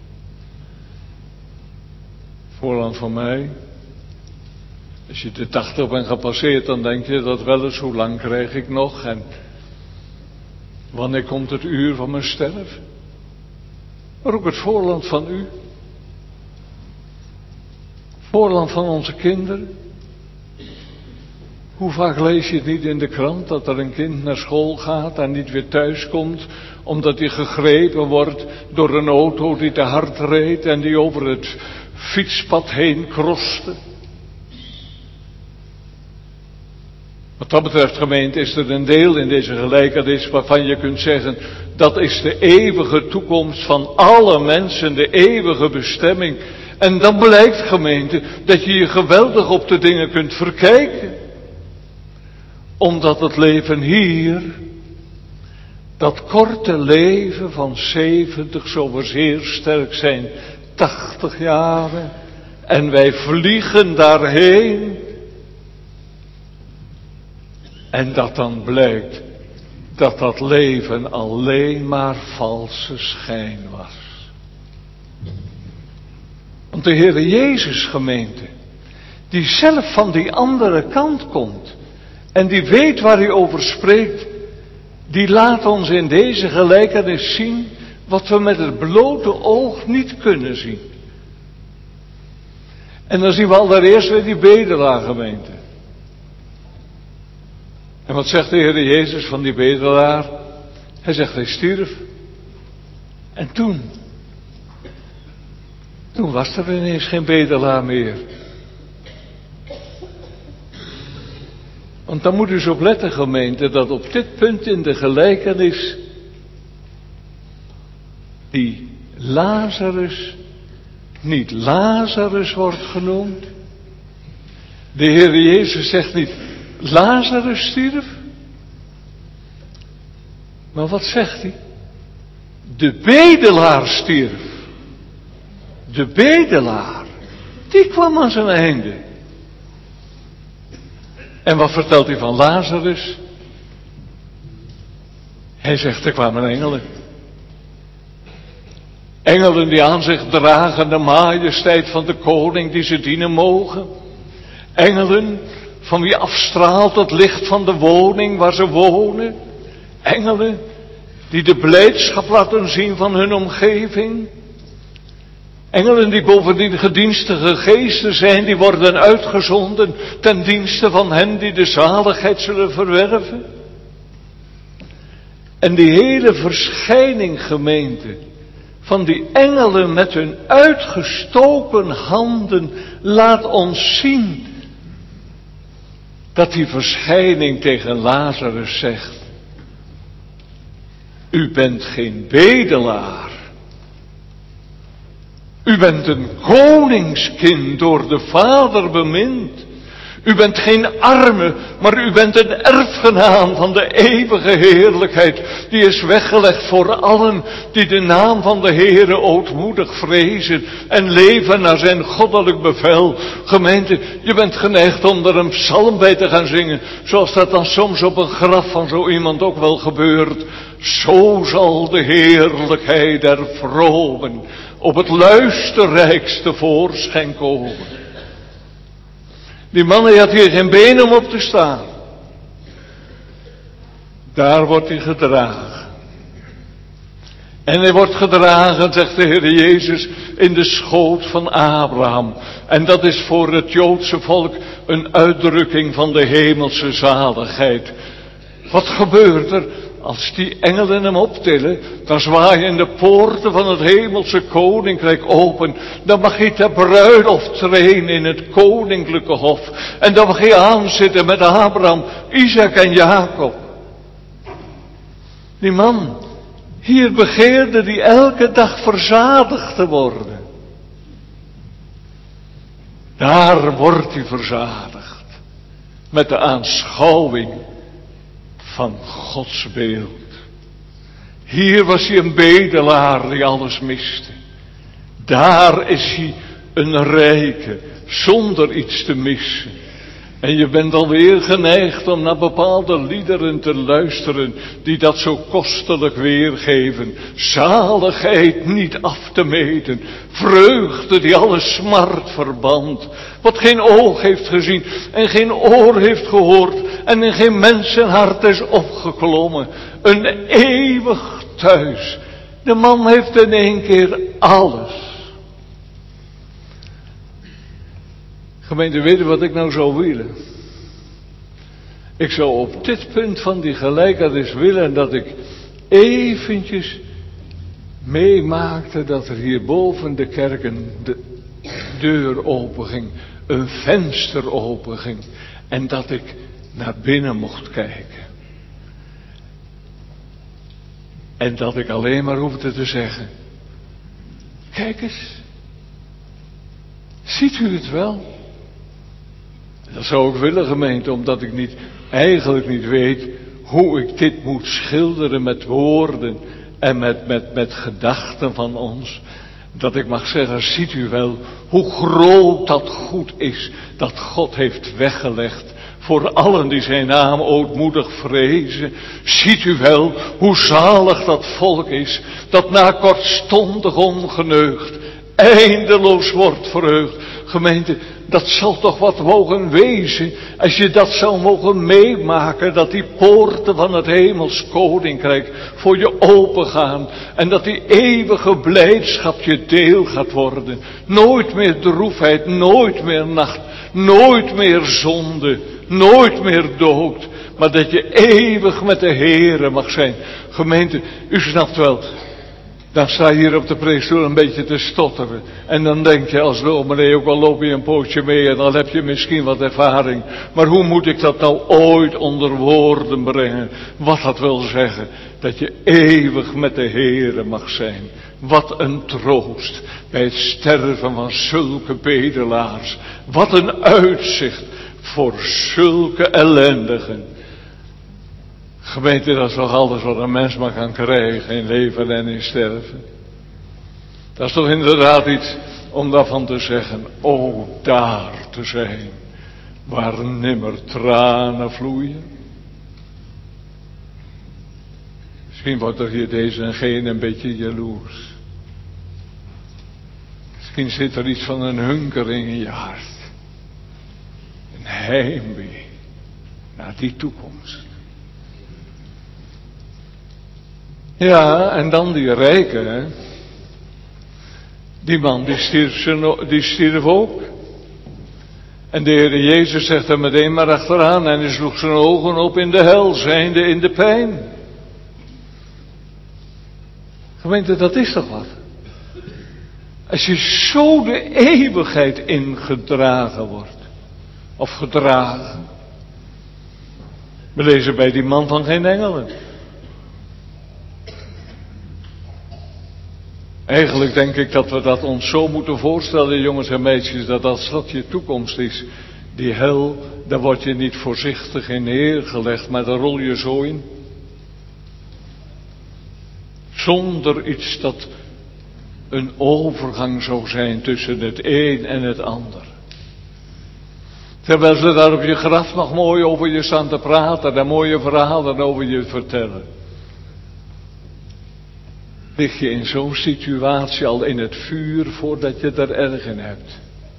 Voorland van mij. Als je de tachtig bent gepasseerd, dan denk je dat wel eens, hoe lang krijg ik nog? En wanneer komt het uur van mijn sterven? Maar ook het voorland van u. Voorland van onze kinderen. Hoe vaak lees je het niet in de krant dat er een kind naar school gaat en niet weer thuis komt, omdat hij gegrepen wordt door een auto die te hard reed en die over het fietspad heen kroste. Wat dat betreft, gemeente, is er een deel in deze gelijkenis waarvan je kunt zeggen, dat is de eeuwige toekomst van alle mensen, de eeuwige bestemming. En dan blijkt, gemeente, dat je je geweldig op de dingen kunt verkijken. Omdat het leven hier, dat korte leven van zeventig, zo we zeer sterk zijn, tachtig jaren, en wij vliegen daarheen. En dat dan blijkt dat dat leven alleen maar valse schijn was. Want de Heere Jezus, gemeente, die zelf van die andere kant komt en die weet waar hij over spreekt, die laat ons in deze gelijkenis zien wat we met het blote oog niet kunnen zien. En dan zien we allereerst weer die bedelaar, gemeente. En wat zegt de Heer Jezus van die bedelaar? Hij zegt, hij stierf. En toen, toen was er ineens geen bedelaar meer. Want dan moet u eens op letten, gemeente, dat op dit punt in de gelijkenis die Lazarus niet Lazarus wordt genoemd. De Heer Jezus zegt niet, Lazarus stierf. Maar wat zegt hij? De bedelaar stierf. De bedelaar, die kwam aan zijn einde. En wat vertelt hij van Lazarus? Hij zegt, er kwamen engelen. Engelen die aan zich dragen de majesteit van de koning die ze dienen mogen. Engelen van wie afstraalt het licht van de woning waar ze wonen. Engelen die de blijdschap laten zien van hun omgeving. Engelen die bovendien gedienstige geesten zijn, die worden uitgezonden ten dienste van hen die de zaligheid zullen verwerven. En die hele verschijning, gemeente, van die engelen met hun uitgestoken handen laat ons zien dat die verschijning tegen Lazarus zegt: u bent geen bedelaar. U bent een koningskind door de Vader bemind. U bent geen arme, maar u bent een erfgenaam van de eeuwige heerlijkheid. Die is weggelegd voor allen die de naam van de Heere ootmoedig vrezen en leven naar zijn goddelijk bevel. Gemeente, je bent geneigd om er een psalm bij te gaan zingen, zoals dat dan soms op een graf van zo iemand ook wel gebeurt. Zo zal de heerlijkheid der vromen op het luisterrijkste voorschijn komen. Die man had hier geen been om op te staan. Daar wordt hij gedragen. En hij wordt gedragen, zegt de Heer Jezus, in de schoot van Abraham. En dat is voor het Joodse volk een uitdrukking van de hemelse zaligheid. Wat gebeurt er? Als die engelen hem optillen, dan zwaaien de poorten van het hemelse koninkrijk open. Dan mag hij ter bruiloft treden in het koninklijke hof. En dan mag hij aanzitten met Abraham, Isaac en Jacob. Die man, hier begeerde die elke dag verzadigd te worden. Daar wordt hij verzadigd. Met de aanschouwing van Gods beeld. Hier was hij een bedelaar die alles miste. Daar is hij een rijke, zonder iets te missen. En je bent alweer geneigd om naar bepaalde liederen te luisteren die dat zo kostelijk weergeven. Zaligheid niet af te meten. Vreugde die alle smart verband. Wat geen oog heeft gezien en geen oor heeft gehoord en in geen mensenhart is opgeklommen. Een eeuwig thuis. De man heeft in één keer alles. Gemeente, weet je wat ik nou zou willen? Ik zou op dit punt van die gelijkheid eens willen dat ik eventjes meemaakte dat er hier boven de kerk een de deur openging, een venster openging en dat ik naar binnen mocht kijken. En dat ik alleen maar hoefde te zeggen: kijk eens, ziet u het wel? Dat zou ik willen, gemeente, omdat ik niet, eigenlijk niet weet hoe ik dit moet schilderen met woorden en met, met, met gedachten van ons. Dat ik mag zeggen, ziet u wel hoe groot dat goed is dat God heeft weggelegd voor allen die zijn naam ootmoedig vrezen. Ziet u wel hoe zalig dat volk is dat na kortstondig ongeneugd eindeloos wordt verheugd. Gemeente, dat zal toch wat mogen wezen als je dat zou mogen meemaken, dat die poorten van het hemels koninkrijk voor je opengaan en dat die eeuwige blijdschap je deel gaat worden. Nooit meer droefheid, nooit meer nacht, nooit meer zonde, nooit meer dood, maar dat je eeuwig met de Heere mag zijn. Gemeente, u snapt wel. Dan sta je hier op de preekstoel een beetje te stotteren. En dan denk je als dominee ook al loop je een pootje mee en dan heb je misschien wat ervaring. Maar hoe moet ik dat nou ooit onder woorden brengen? Wat dat wil zeggen? Dat je eeuwig met de Heere mag zijn. Wat een troost bij het sterven van zulke bedelaars. Wat een uitzicht voor zulke ellendigen. Gemeente, dat is toch alles wat een mens maar kan krijgen in leven en in sterven. Dat is toch inderdaad iets om daarvan te zeggen, o daar te zijn, waar nimmer tranen vloeien. Misschien wordt er hier deze en gene een beetje jaloers. Misschien zit er iets van een hunkering in je hart. Een heimwee naar die toekomst. Ja, en dan die rijke, hè. Die man die stierf, die stierf ook. En de Heer Jezus zegt er meteen maar achteraan en hij sloeg zijn ogen op in de hel, zijnde in de pijn. Gemeente, dat is toch wat? Als je zo de eeuwigheid ingedragen wordt, of gedragen. We lezen bij die man van geen engelen. Eigenlijk denk ik dat we dat ons zo moeten voorstellen, jongens en meisjes, dat als dat je toekomst is, die hel, daar word je niet voorzichtig in neergelegd, maar daar rol je zo in. Zonder iets dat een overgang zou zijn tussen het een en het ander. Terwijl ze daar op je graf nog mooi over je staan te praten en mooie verhalen over je vertellen. Lig je in zo'n situatie al in het vuur voordat je er erg in hebt.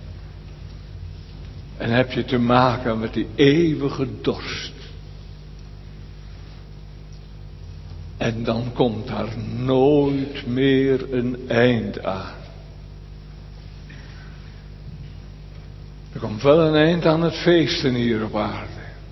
En heb je te maken met die eeuwige dorst. En dan komt daar nooit meer een eind aan. Er komt wel een eind aan het feesten hier op aarde.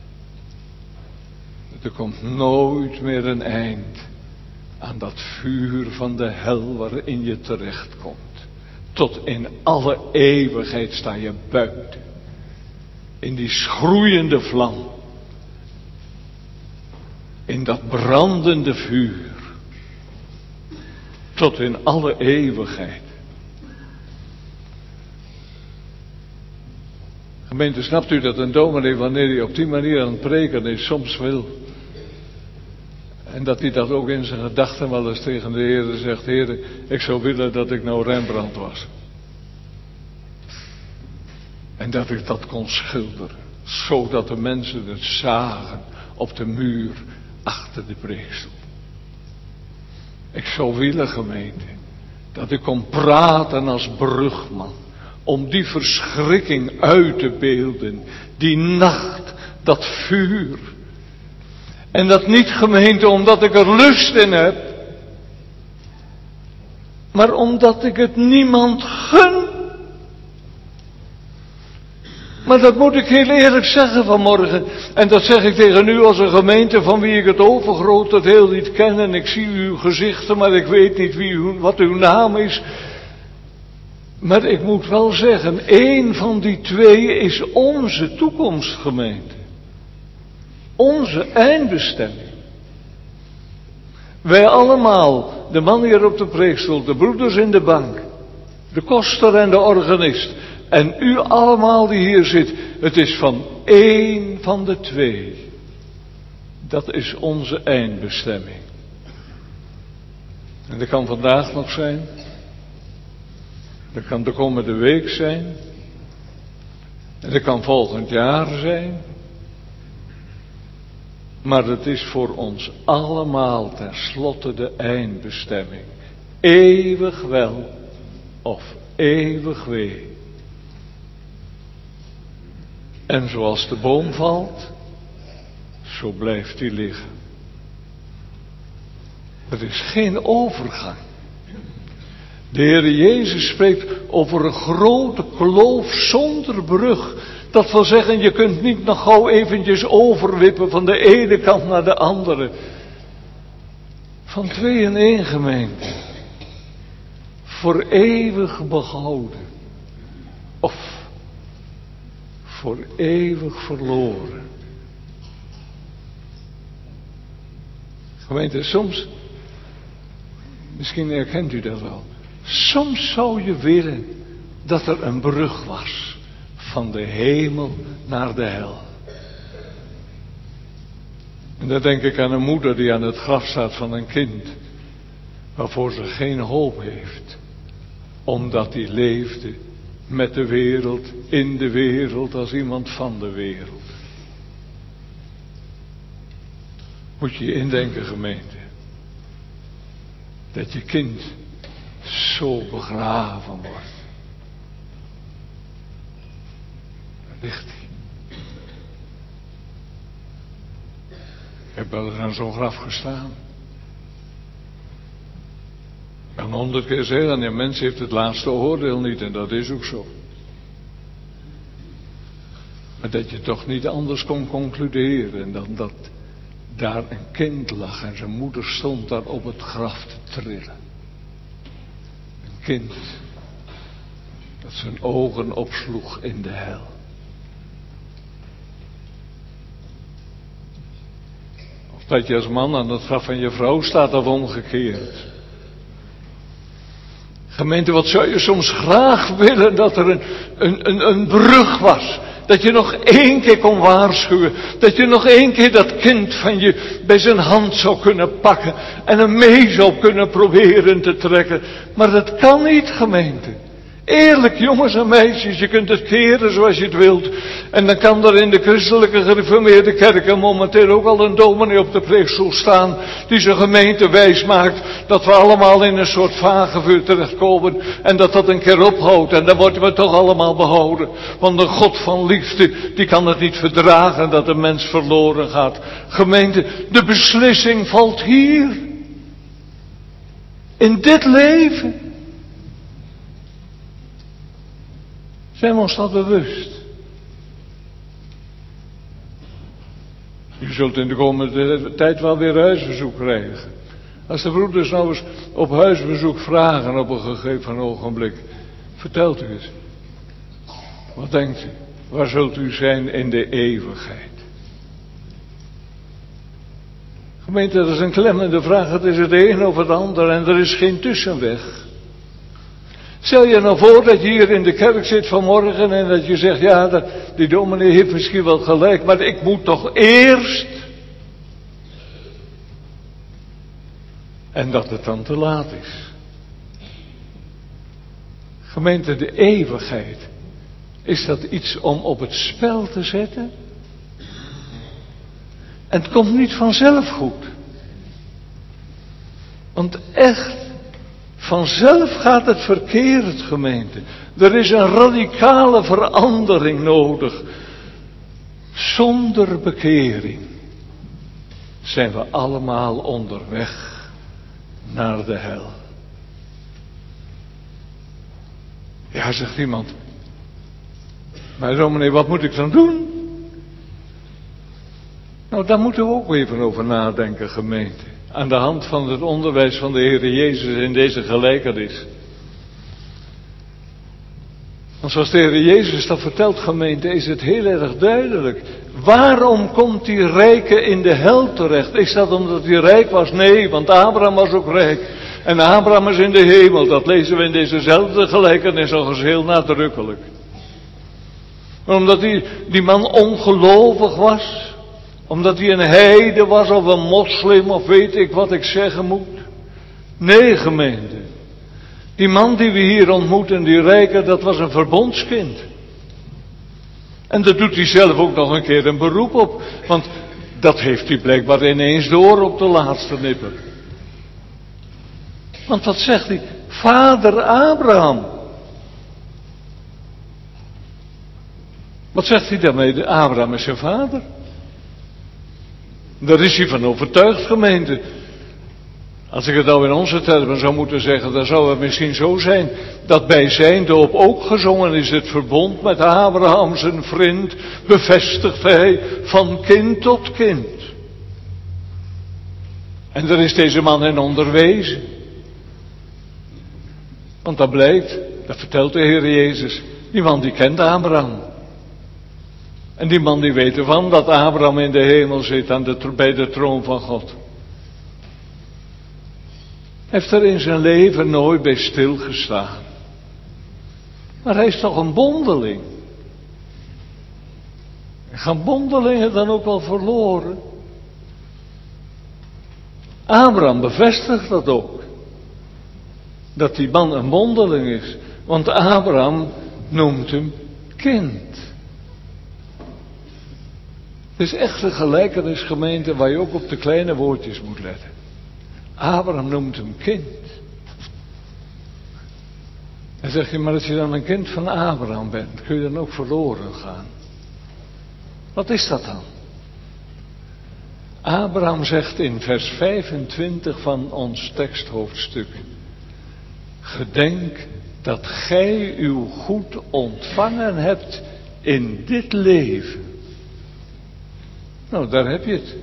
Er komt nooit meer een eind aan dat vuur van de hel waarin je terechtkomt. Tot in alle eeuwigheid sta je buiten. In die schroeiende vlam. In dat brandende vuur. Tot in alle eeuwigheid. Gemeente, snapt u dat een dominee, wanneer hij op die manier aan het preken is, soms wil. En dat hij dat ook in zijn gedachten wel eens tegen de Heer zegt: Heer, ik zou willen dat ik nou Rembrandt was. En dat ik dat kon schilderen. Zodat de mensen het zagen op de muur achter de preekstoel. Ik zou willen, gemeente, dat ik kon praten als brugman. Om die verschrikking uit te beelden. Die nacht, dat vuur. En dat niet, gemeente, omdat ik er lust in heb. Maar omdat ik het niemand gun. Maar dat moet ik heel eerlijk zeggen vanmorgen. En dat zeg ik tegen u als een gemeente van wie ik het overgrote deel niet ken. En ik zie uw gezichten, maar ik weet niet wie u, wat uw naam is. Maar ik moet wel zeggen, één van die twee is onze toekomstgemeente. Onze eindbestemming. Wij allemaal, de man hier op de preekstoel, de broeders in de bank, de koster en de organist. En u allemaal die hier zit, het is van één van de twee. Dat is onze eindbestemming. En dat kan vandaag nog zijn. Dat kan de komende week zijn. En dat kan volgend jaar zijn. Maar het is voor ons allemaal tenslotte de eindbestemming. Eeuwig wel of eeuwig wee. En zoals de boom valt, zo blijft die liggen. Er is geen overgang. De Heer Jezus spreekt over een grote kloof zonder brug. Dat wil zeggen, je kunt niet nog gauw eventjes overwippen van de ene kant naar de andere. Van twee in één gemeente. Voor eeuwig behouden. Of voor eeuwig verloren. Gemeente, soms, misschien herkent u dat wel. Soms zou je willen dat er een brug was. Van de hemel naar de hel. En dan denk ik aan een moeder die aan het graf staat van een kind. Waarvoor ze geen hoop heeft. Omdat die leefde met de wereld, in de wereld, als iemand van de wereld. Moet je je indenken, gemeente. dat je kind zo begraven wordt. Daar ligt hij. Ik heb wel eens aan zo'n graf gestaan. Ik kan honderd keer zeggen, ja, mens heeft het laatste oordeel niet en dat is ook zo. Maar dat je toch niet anders kon concluderen dan dat daar een kind lag en zijn moeder stond daar op het graf te trillen. Een kind dat zijn ogen opsloeg in de hel. Of dat je als man aan het graf van je vrouw staat of omgekeerd. Gemeente, wat zou je soms graag willen dat er een, een, een, een brug was. Dat je nog één keer kon waarschuwen. Dat je nog één keer dat kind van je bij zijn hand zou kunnen pakken. En hem mee zou kunnen proberen te trekken. Maar dat kan niet, gemeente. Eerlijk, jongens en meisjes, je kunt het keren zoals je het wilt. En dan kan er in de christelijke gereformeerde kerken momenteel ook al een dominee op de preekstoel staan. Die zijn gemeente wijs maakt dat we allemaal in een soort vagevuur terechtkomen. En dat dat een keer ophoudt. En dan worden we toch allemaal behouden. Want een God van liefde, die kan het niet verdragen dat een mens verloren gaat. Gemeente, de beslissing valt hier. In dit leven. Zijn we ons dat bewust? Je zult in de komende tijd wel weer huisbezoek krijgen. Als de broeders nou eens op huisbezoek vragen op een gegeven ogenblik. Vertelt u eens. Wat denkt u? Waar zult u zijn in de eeuwigheid? Gemeente, dat is een klemmende vraag. Het is het een of het ander en er is geen tussenweg. Stel je nou voor dat je hier in de kerk zit vanmorgen en dat je zegt, ja, dat, die dominee heeft misschien wel gelijk, maar ik moet toch eerst. En dat het dan te laat is. Gemeente, de eeuwigheid. Is dat iets om op het spel te zetten? En het komt niet vanzelf goed. Want echt, vanzelf gaat het verkeerd, gemeente. Er is een radicale verandering nodig. Zonder bekering zijn we allemaal onderweg naar de hel. Ja, zegt iemand. Maar dominee, wat moet ik dan doen? Nou, daar moeten we ook even over nadenken, gemeente. Aan de hand van het onderwijs van de Heer Jezus in deze gelijkenis. Want zoals de Heer Jezus dat vertelt, gemeente, is het heel erg duidelijk. Waarom komt die rijke in de hel terecht? Is dat omdat hij rijk was? Nee, want Abraham was ook rijk. En Abraham is in de hemel. Dat lezen we in dezezelfde gelijkenis nog eens heel nadrukkelijk. Maar omdat die, die man ongelovig was. Omdat hij een heide was of een moslim of weet ik wat ik zeggen moet. Nee, gemeente. Die man die we hier ontmoeten, die rijke, dat was een verbondskind. En daar doet hij zelf ook nog een keer een beroep op. Want dat heeft hij blijkbaar ineens door op de laatste nipper. Want wat zegt hij? Vader Abraham. Wat zegt hij daarmee? Abraham is zijn vader. Daar is hij van overtuigd, gemeente. Als ik het nou in onze termen zou moeten zeggen, dan zou het misschien zo zijn dat bij zijn doop ook gezongen is: het verbond met Abraham zijn vriend bevestigt hij van kind tot kind. En daar is deze man in onderwezen. Want dat blijkt, dat vertelt de Heer Jezus, die man die kent Abraham. En die man die weet ervan dat Abraham in de hemel zit aan de, bij de troon van God. Heeft er in zijn leven nooit bij stilgestaan. Maar hij is toch een bondeling. Gaan bondelingen dan ook wel verloren? Abraham bevestigt dat ook. Dat die man een bondeling is. Want Abraham noemt hem kind. Het is echt een gelijkenis, gemeente, waar je ook op de kleine woordjes moet letten. Abraham noemt hem kind. En zeg je, maar als je dan een kind van Abraham bent, kun je dan ook verloren gaan? Wat is dat dan? Abraham zegt in vers vijfentwintig van ons teksthoofdstuk: gedenk dat gij uw goed ontvangen hebt in dit leven. Nou, daar heb je het.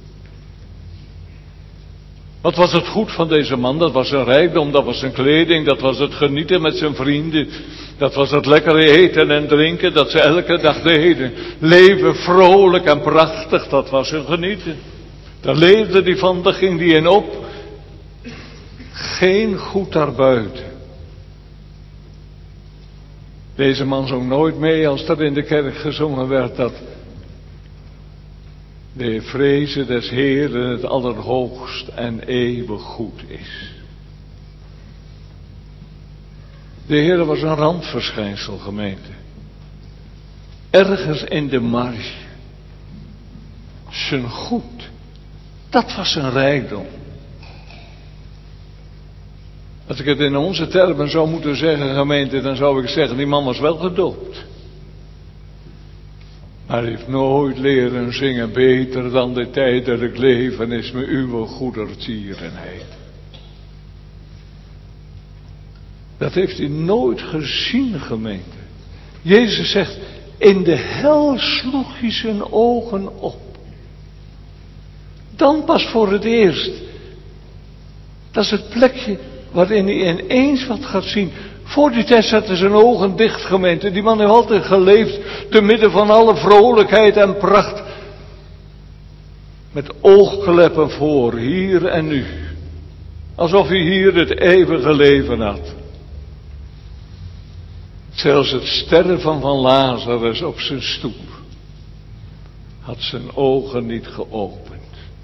Wat was het goed van deze man? Dat was zijn rijkdom, dat was zijn kleding, dat was het genieten met zijn vrienden. Dat was het lekkere eten en drinken dat ze elke dag deden. Leven vrolijk en prachtig, dat was hun genieten. Daar leefde hij van, daar ging hij in op. Geen goed daarbuiten. Deze man zong nooit mee als er in de kerk gezongen werd dat de vrezen des Heeren het allerhoogst en eeuwig goed is. De Heer was een randverschijnsel, gemeente. Ergens in de marge. Zijn goed. Dat was zijn rijkdom. Als ik het in onze termen zou moeten zeggen, gemeente, dan zou ik zeggen, die man was wel gedoopt. Maar hij heeft nooit leren zingen beter dan dit tijdelijk leven is me uw goedertierenheid. Dat heeft hij nooit gezien, gemeente. Jezus zegt, in de hel sloeg hij zijn ogen op. Dan pas voor het eerst. Dat is het plekje waarin hij ineens wat gaat zien. Voor die tijd zaten zijn ogen dicht, gemeente. Die man heeft altijd geleefd te midden van alle vrolijkheid en pracht. Met oogkleppen voor, hier en nu. Alsof hij hier het eeuwige leven had. Zelfs het sterven van Lazarus op zijn stoep had zijn ogen niet geopend.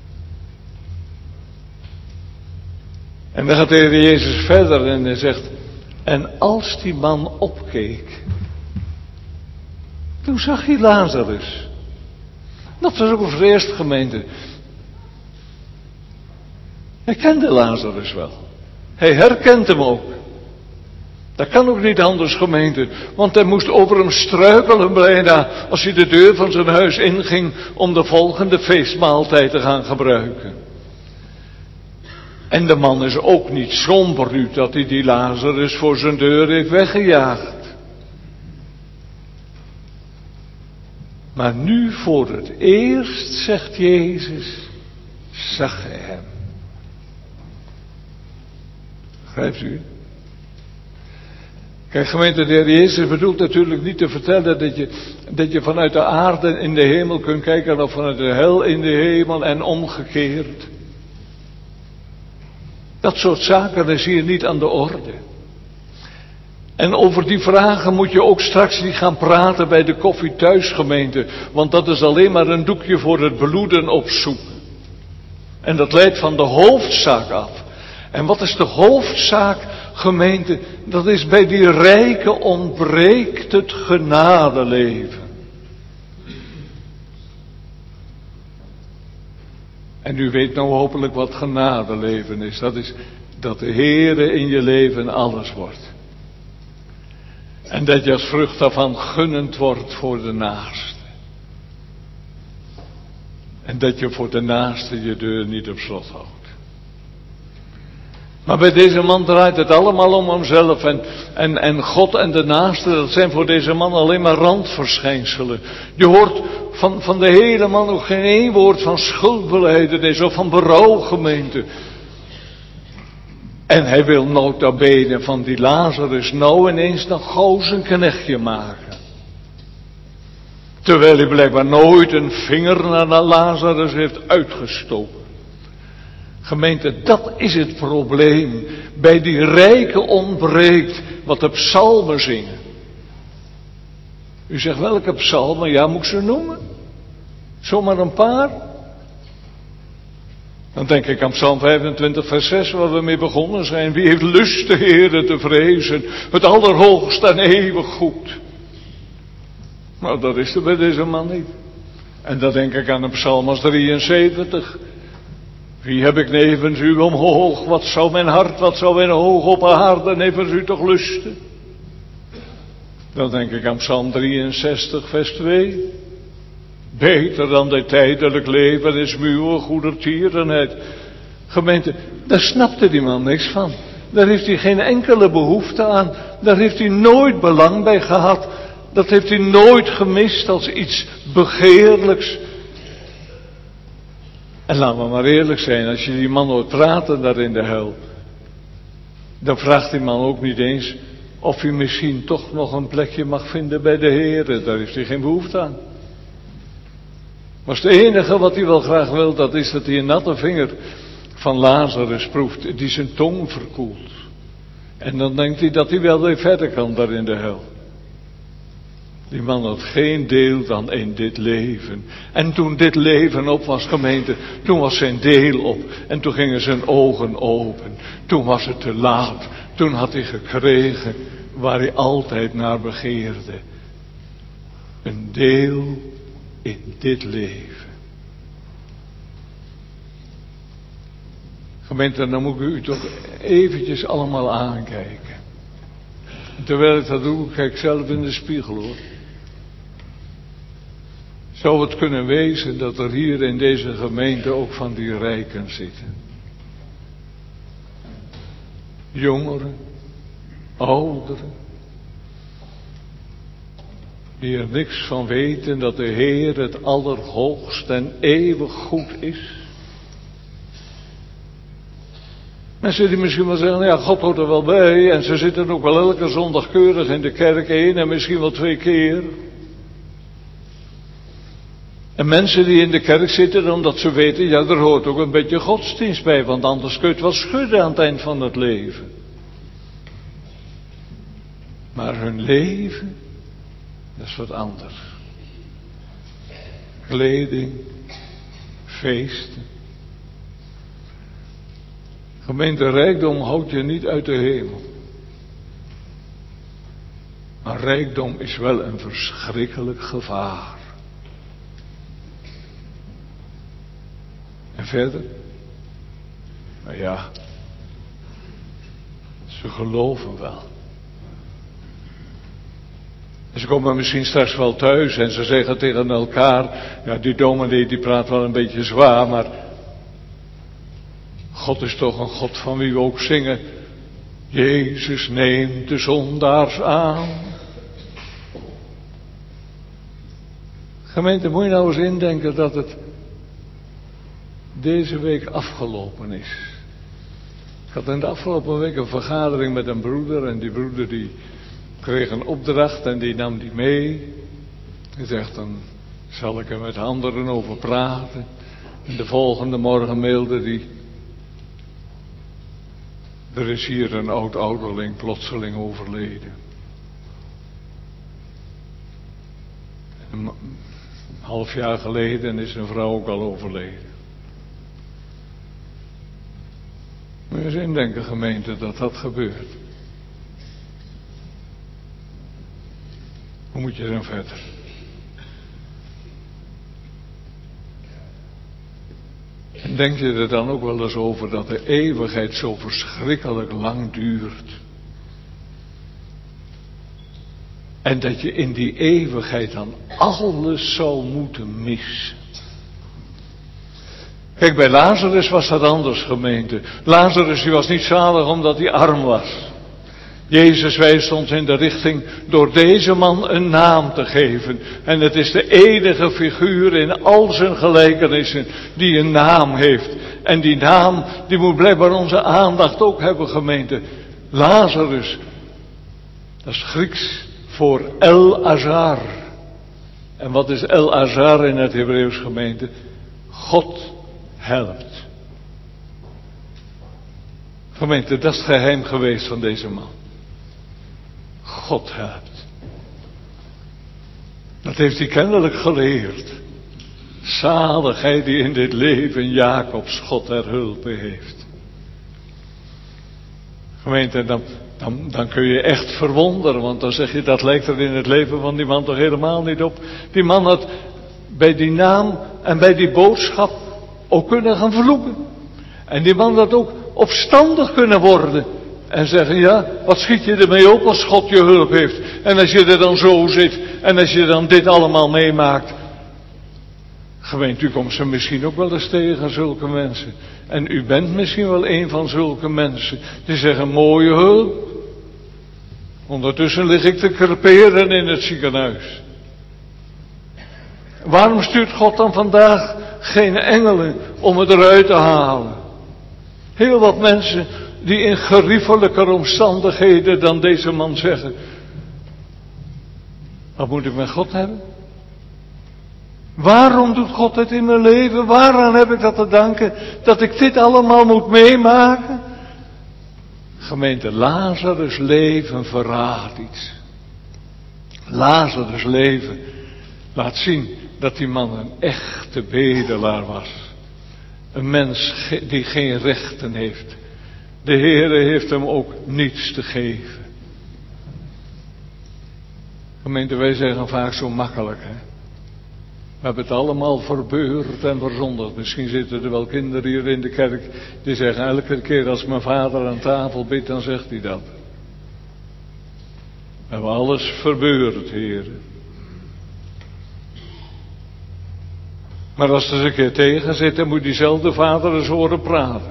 En dan gaat de Heer Jezus verder en hij zegt, en als die man opkeek, toen zag hij Lazarus. Dat was ook voor de eerste gemeente. Hij kende Lazarus wel. Hij herkent hem ook. Dat kan ook niet anders, gemeente. Want hij moest over hem struikelen bijna als hij de deur van zijn huis inging om de volgende feestmaaltijd te gaan gebruiken. En de man is ook niet somber nu dat hij die Lazarus voor zijn deur heeft weggejaagd. Maar nu voor het eerst, zegt Jezus, zag hij hem. Begrijpt u? Kijk, gemeente, de Heer Jezus bedoelt natuurlijk niet te vertellen dat je, dat je vanuit de aarde in de hemel kunt kijken of vanuit de hel in de hemel en omgekeerd. Dat soort zaken is hier niet aan de orde. En over die vragen moet je ook straks niet gaan praten bij de koffie thuisgemeente. Want dat is alleen maar een doekje voor het bloeden opzoeken. En dat leidt van de hoofdzaak af. En wat is de hoofdzaak, gemeente? Dat is bij die rijken ontbreekt het genadeleven. En u weet nou hopelijk wat genadeleven is. Dat is dat de Heere in je leven alles wordt. En dat je als vrucht daarvan gunnend wordt voor de naaste. En dat je voor de naaste je deur niet op slot houdt. Maar bij deze man draait het allemaal om hemzelf. En, en, en God en de naaste, dat zijn voor deze man alleen maar randverschijnselen. Je hoort van, van de hele man ook geen één woord van schuldbelijdenis of van berouw, gemeente. En hij wil nota bene van die Lazarus nou ineens nog gauw zijn knechtje maken. Terwijl hij blijkbaar nooit een vinger naar Lazarus heeft uitgestoken. Gemeente, dat is het probleem. Bij die rijken ontbreekt wat de psalmen zingen. U zegt welke psalmen? Ja, moet ik ze noemen? Zomaar een paar? Dan denk ik aan Psalm vijfentwintig vers zes waar we mee begonnen zijn. Wie heeft lust de Heere te vrezen? Het allerhoogst en eeuwig goed. Maar dat is er bij deze man niet. En dan denk ik aan een Psalm als drieënzeventig. Wie heb ik nevens u omhoog? Wat zou mijn hart, wat zou mijn oog op aarde nevens u toch lusten? Dan denk ik aan Psalm drieënzestig, vers twee. Beter dan dit tijdelijk leven is muwe goedertierenheid. Gemeente, daar snapte die man niks van. Daar heeft hij geen enkele behoefte aan. Daar heeft hij nooit belang bij gehad. Dat heeft hij nooit gemist als iets begeerlijks. En laten we maar eerlijk zijn, als je die man hoort praten daar in de hel, dan vraagt die man ook niet eens of hij misschien toch nog een plekje mag vinden bij de Heere. Daar heeft hij geen behoefte aan. Maar het enige wat hij wel graag wil, dat is dat hij een natte vinger van Lazarus proeft, die zijn tong verkoelt. En dan denkt hij dat hij wel weer verder kan daar in de hel. Die man had geen deel dan in dit leven. En toen dit leven op was, gemeente, toen was zijn deel op. En toen gingen zijn ogen open. Toen was het te laat. Toen had hij gekregen waar hij altijd naar begeerde. Een deel in dit leven. Gemeente, dan moet ik u toch eventjes allemaal aankijken. Terwijl ik dat doe, kijk ik zelf in de spiegel hoor. Zou het kunnen wezen dat er hier in deze gemeente ook van die rijken zitten? Jongeren, ouderen, die er niks van weten dat de Heer het allerhoogst en eeuwig goed is. Mensen die misschien wel zeggen, ja, God hoort er wel bij en ze zitten ook wel elke zondag keurig in de kerk één en misschien wel twee keer. En mensen die in de kerk zitten omdat ze weten, ja, er hoort ook een beetje godsdienst bij, want anders kun je het wel schudden aan het eind van het leven. Maar hun leven, dat is wat anders. Kleding, feesten. Gemeente, rijkdom houdt je niet uit de hemel. Maar rijkdom is wel een verschrikkelijk gevaar. En verder? Nou ja, ze geloven wel. En ze komen misschien straks wel thuis en ze zeggen tegen elkaar, ja, die dominee die praat wel een beetje zwaar, maar God is toch een God van wie we ook zingen, Jezus neemt de zondaars aan. Gemeente, moet je nou eens indenken dat het deze week afgelopen is. Ik had in de afgelopen week een vergadering met een broeder en die broeder die kreeg een opdracht en die nam die mee. Hij zegt, dan zal ik er met anderen over praten. En de volgende morgen mailde die, er is hier een oud ouderling plotseling overleden. Een half jaar geleden is een vrouw ook al overleden. Moet je eens indenken, gemeente, dat dat gebeurt. Hoe moet je dan verder? En denk je er dan ook wel eens over dat de eeuwigheid zo verschrikkelijk lang duurt? En dat je in die eeuwigheid dan alles zou moeten missen? Kijk, bij Lazarus was dat anders, gemeente. Lazarus die was niet zalig omdat hij arm was. Jezus wijst ons in de richting door deze man een naam te geven. En het is de enige figuur in al zijn gelijkenissen die een naam heeft. En die naam, die moet blijkbaar onze aandacht ook hebben, gemeente. Lazarus, dat is Grieks voor El-Azar. En wat is El-Azar in het Hebreeuws, gemeente? God helpt. Gemeente, dat is het geheim geweest van deze man. God helpt. Dat heeft hij kennelijk geleerd. Zalig hij die in dit leven Jacobs God ter hulpe heeft. Gemeente, dan, dan, dan kun je echt verwonderen, want dan zeg je, dat lijkt er in het leven van die man toch helemaal niet op. Die man had bij die naam en bij die boodschap ook kunnen gaan vloeken. En die man dat ook opstandig kunnen worden. En zeggen, ja, wat schiet je ermee op als God je hulp heeft? En als je er dan zo zit, en als je dan dit allemaal meemaakt. Gemeente, u komt ze misschien ook wel eens tegen, zulke mensen. En u bent misschien wel een van zulke mensen. Die zeggen, mooie hulp. Ondertussen lig ik te creperen in het ziekenhuis. Waarom stuurt God dan vandaag geen engelen om het eruit te halen? Heel wat mensen die in geriefelijker omstandigheden dan deze man zeggen. Wat moet ik met God hebben? Waarom doet God het in mijn leven? Waaraan heb ik dat te danken? Dat ik dit allemaal moet meemaken? Gemeente, Lazarus' leven verraadt iets. Lazarus' leven laat zien dat die man een echte bedelaar was. Een mens die geen rechten heeft. De Heere heeft hem ook niets te geven. Gemeente, wij zeggen vaak zo makkelijk, hè. We hebben het allemaal verbeurd en verzondigd. Misschien zitten er wel kinderen hier in de kerk die zeggen elke keer als mijn vader aan tafel bidt, dan zegt hij dat. We hebben alles verbeurd, heren. Maar als er eens een keer tegen zit, dan moet diezelfde vader eens horen praten.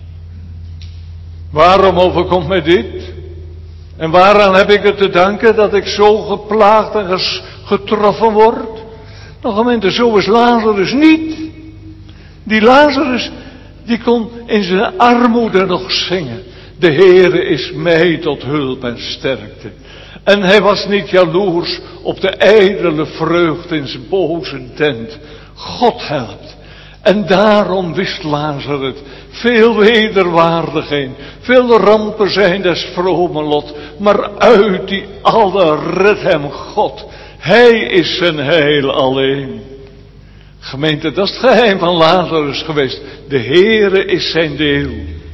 Waarom overkomt mij dit? En waaraan heb ik het te danken dat ik zo geplaagd en getroffen word? Nou gemeente, zo is Lazarus niet. Die Lazarus, die kon in zijn armoede nog zingen. De Heere is mij tot hulp en sterkte. En hij was niet jaloers op de ijdele vreugd in zijn boze tent. God helpt. En daarom wist Lazarus veel wederwaardigheden, veel rampen zijn des vrome lot, maar uit die alle redt hem God. Hij is zijn heil alleen. Gemeente, dat is het geheim van Lazarus geweest. De Heere is zijn deel.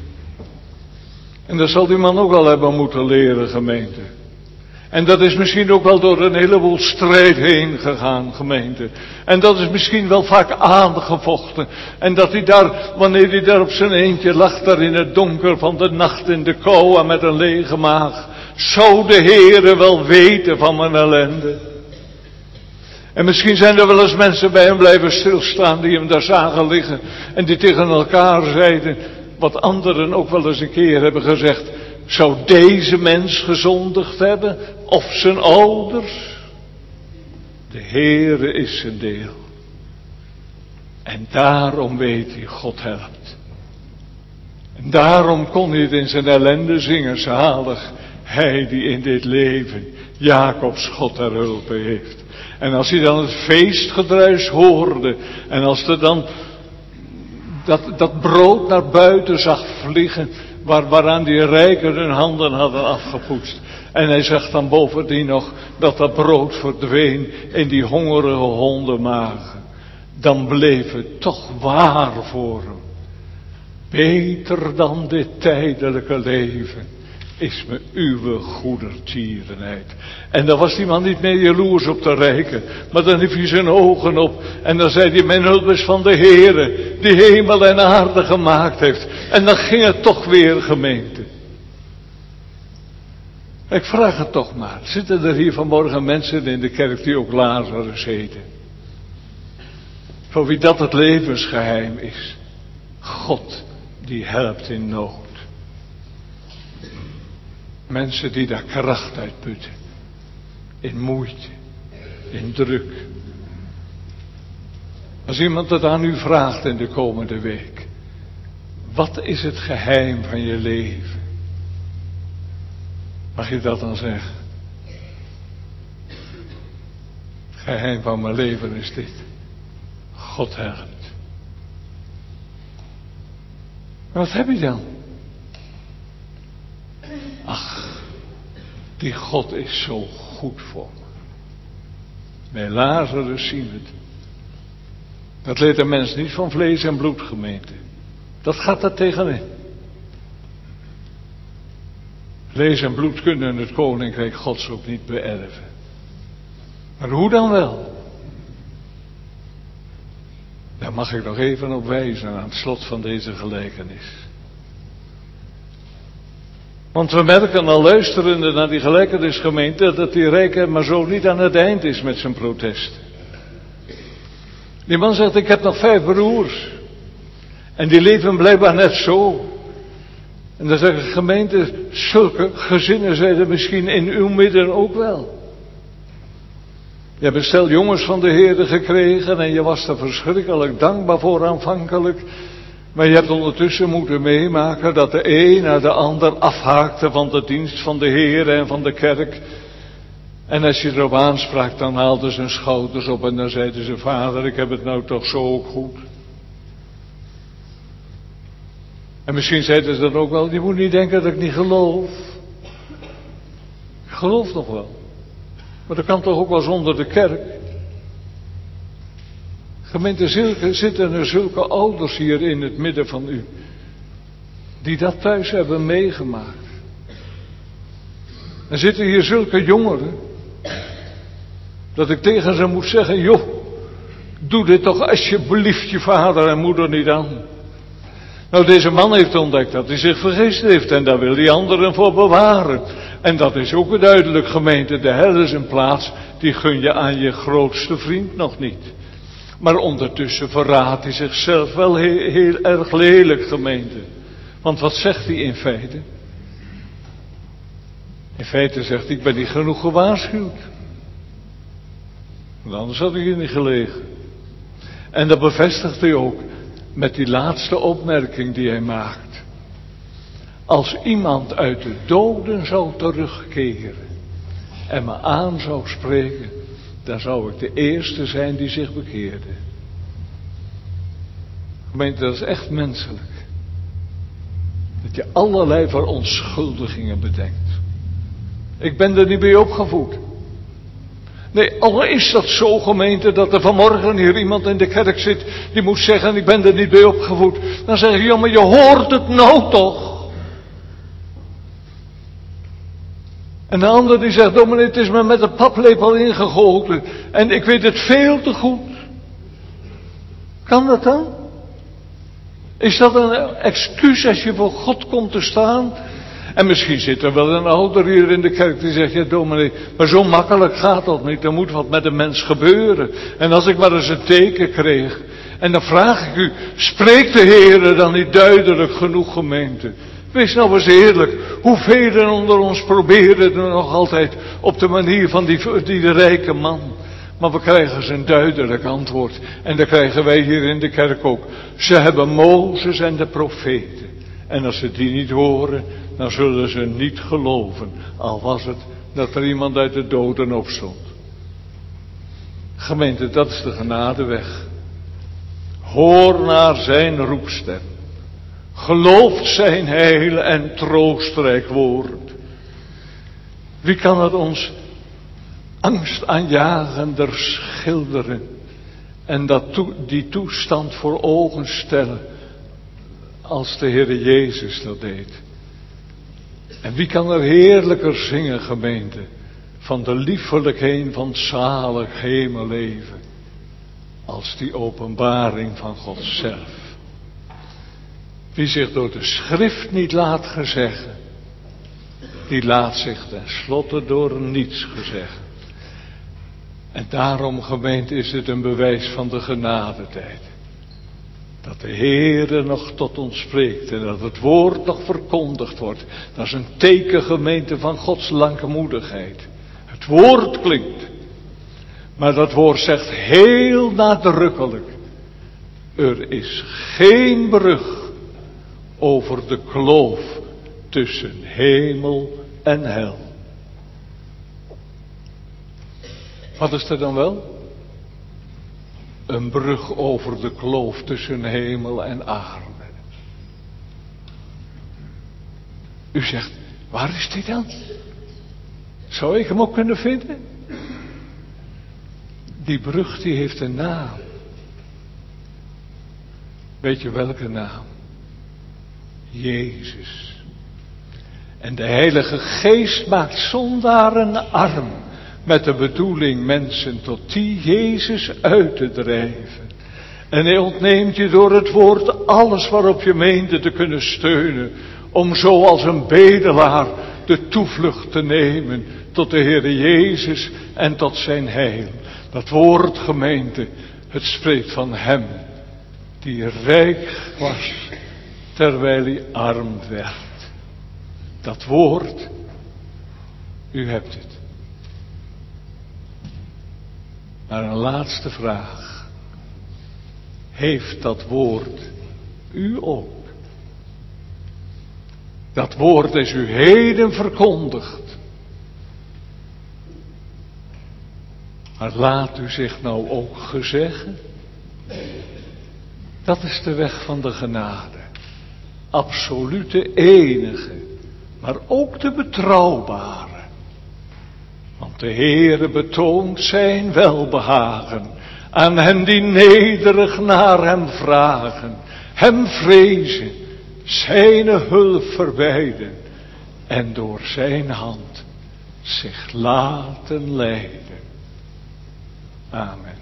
En dat zal die man ook wel hebben moeten leren, gemeente. En dat is misschien ook wel door een heleboel strijd heen gegaan, gemeente. En dat is misschien wel vaak aangevochten. En dat hij daar, wanneer hij daar op zijn eentje lag, daar in het donker van de nacht in de kou en met een lege maag, zou de Heere wel weten van mijn ellende. En misschien zijn er wel eens mensen bij hem blijven stilstaan die hem daar zagen liggen. En die tegen elkaar zeiden, wat anderen ook wel eens een keer hebben gezegd. Zou deze mens gezondigd hebben? Of zijn ouders? De Heere is zijn deel. En daarom weet hij, God helpt. En daarom kon hij het in zijn ellende zingen, zalig. Hij die in dit leven Jacobs God ter hulpe heeft. En als hij dan het feestgedruis hoorde. En als er dan dat, dat brood naar buiten zag vliegen. Waar, waaraan die rijken hun handen hadden afgepoetst. En hij zag dan bovendien nog dat dat brood verdween in die hongerige hondenmagen. Dan bleef het toch waar voor hem. Beter dan dit tijdelijke leven is me uw goedertierenheid. En dan was die man niet meer jaloers op de rijken. Maar dan hief hij zijn ogen op. En dan zei hij, mijn hulp is van de Heere. Die hemel en aarde gemaakt heeft. En dan ging het toch weer, gemeente. Ik vraag het toch maar. Zitten er hier vanmorgen mensen in de kerk die ook Lazarus heten? Voor wie dat het levensgeheim is. God die helpt in nood. Mensen die daar kracht uit putten. In moeite. In druk. Als iemand het aan u vraagt in de komende week. Wat is het geheim van je leven? Mag je dat dan zeggen? Het geheim van mijn leven is dit. God helpt. Wat heb je dan? Ach, die God is zo goed voor me. Bij Lazarus zien we het. Dat leert een mens niet van vlees en bloed, gemeente. Dat gaat er tegenin. Vlees en bloed kunnen het koninkrijk Gods ook niet beërven. Maar hoe dan wel? De Daar mag ik nog even op wijzen aan het slot van deze gelijkenis. Want we merken al luisterende naar die gelijkenisgemeente dat die rijke maar zo niet aan het eind is met zijn protest. Die man zegt, ik heb nog vijf broers. En die leven blijkbaar net zo. En dan zegt de gemeente, zulke gezinnen zijn er misschien in uw midden ook wel. Je hebt een stel jongens van de Heere gekregen en je was er verschrikkelijk dankbaar voor aanvankelijk. Maar je hebt ondertussen moeten meemaken dat de een naar de ander afhaakte van de dienst van de Heere en van de kerk. En als je erop aansprak, dan haalden ze hun schouders op en dan zeiden ze, vader, ik heb het nou toch zo ook goed. En misschien zeiden ze dan ook wel, je moet niet denken dat ik niet geloof. Ik geloof nog wel. Maar dat kan toch ook wel zonder de kerk. Gemeente, zitten er zulke ouders hier in het midden van u, die dat thuis hebben meegemaakt. En zitten hier zulke jongeren, dat ik tegen ze moet zeggen, joh, doe dit toch alsjeblieft je vader en moeder niet aan. Nou, deze man heeft ontdekt dat hij zich vergist heeft en daar wil die anderen voor bewaren. En dat is ook duidelijk, gemeente, de hel is een plaats, die gun je aan je grootste vriend nog niet. Maar ondertussen verraadt hij zichzelf wel heel, heel erg lelijk, gemeente. Want wat zegt hij in feite? In feite zegt hij, ik ben niet genoeg gewaarschuwd. Want anders had ik hier niet gelegen. En dat bevestigt hij ook met die laatste opmerking die hij maakt. Als iemand uit de doden zou terugkeren en me aan zou spreken, dan zou ik de eerste zijn die zich bekeerde. Gemeente, dat is echt menselijk. Dat je allerlei verontschuldigingen bedenkt. Ik ben er niet bij opgevoed. Nee, al is dat zo, gemeente, dat er vanmorgen hier iemand in de kerk zit die moet zeggen, ik ben er niet bij opgevoed. Dan zeg je, ja, maar je hoort het nou toch. En de ander die zegt, dominee, het is me met een paplepel ingegoten en ik weet het veel te goed. Kan dat dan? Is dat een excuus als je voor God komt te staan? En misschien zit er wel een ouder hier in de kerk die zegt, ja dominee, maar zo makkelijk gaat dat niet. Er moet wat met een mens gebeuren. En als ik maar eens een teken kreeg. En dan vraag ik u, spreekt de Heere dan niet duidelijk genoeg, gemeente? Wees nou eens eerlijk, hoeveel onder ons proberen er nog altijd op de manier van die, die de rijke man. Maar we krijgen ze een duidelijk antwoord. En dat krijgen wij hier in de kerk ook. Ze hebben Mozes en de profeten. En als ze die niet horen, dan zullen ze niet geloven. Al was het dat er iemand uit de doden opstond. Gemeente, dat is de genadeweg. Hoor naar zijn roepstem. Geloof zijn heil en troostrijk woord. Wie kan het ons angstaanjagender schilderen en dat to, die toestand voor ogen stellen als de Heere Jezus dat deed. En wie kan er heerlijker zingen, gemeente, van de liefelijkheid van het zalig hemelleven als die openbaring van God zelf. Wie zich door de schrift niet laat gezeggen, die laat zich tenslotte door niets gezeggen. En daarom, gemeente, is het een bewijs van de genadetijd. Dat de Heere nog tot ons spreekt en dat het woord nog verkondigd wordt. Dat is een teken, gemeente, van Gods langmoedigheid. Het woord klinkt. Maar dat woord zegt heel nadrukkelijk. Er is geen brug over de kloof tussen hemel en hel. Wat is er dan wel? Een brug over de kloof tussen hemel en aarde. U zegt, waar is die dan? Zou ik hem ook kunnen vinden? Die brug die heeft een naam. Weet je welke naam? Jezus. En de Heilige Geest maakt zondaren arm. Met de bedoeling mensen tot die Jezus uit te drijven. En hij ontneemt je door het woord alles waarop je meende te kunnen steunen. Om zo als een bedelaar de toevlucht te nemen tot de Heere Jezus en tot zijn heil. Dat woord, gemeente, het spreekt van hem die rijk was terwijl hij arm werd. Dat woord, u hebt het. Maar een laatste vraag. Heeft dat woord u ook? Dat woord is u heden verkondigd. Maar laat u zich nou ook gezeggen. Dat is de weg van de genade. Absolute enige. Maar ook de betrouwbare. Want de Heere betoont zijn welbehagen aan hen die nederig naar hem vragen. Hem vrezen, zijn hulp verbeiden en door zijn hand zich laten leiden. Amen.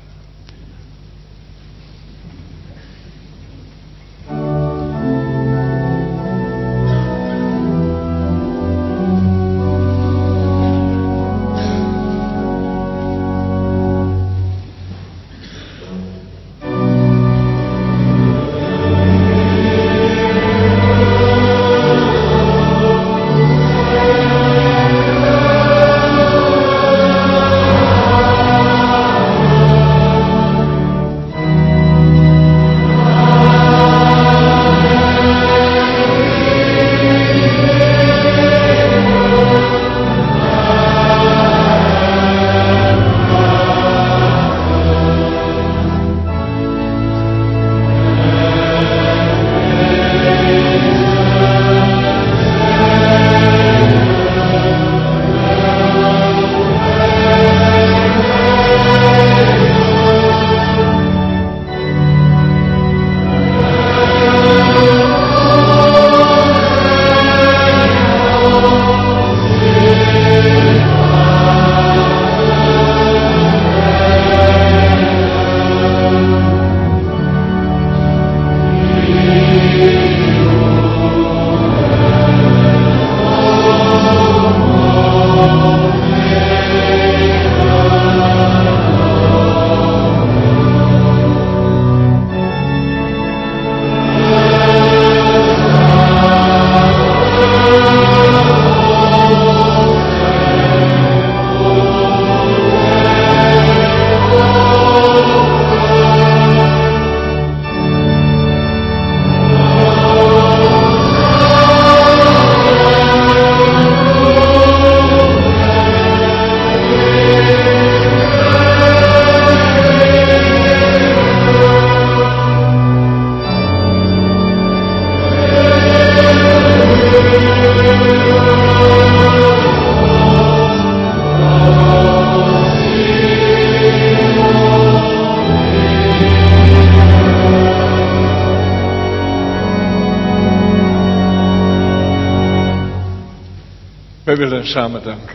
Wij willen samen danken.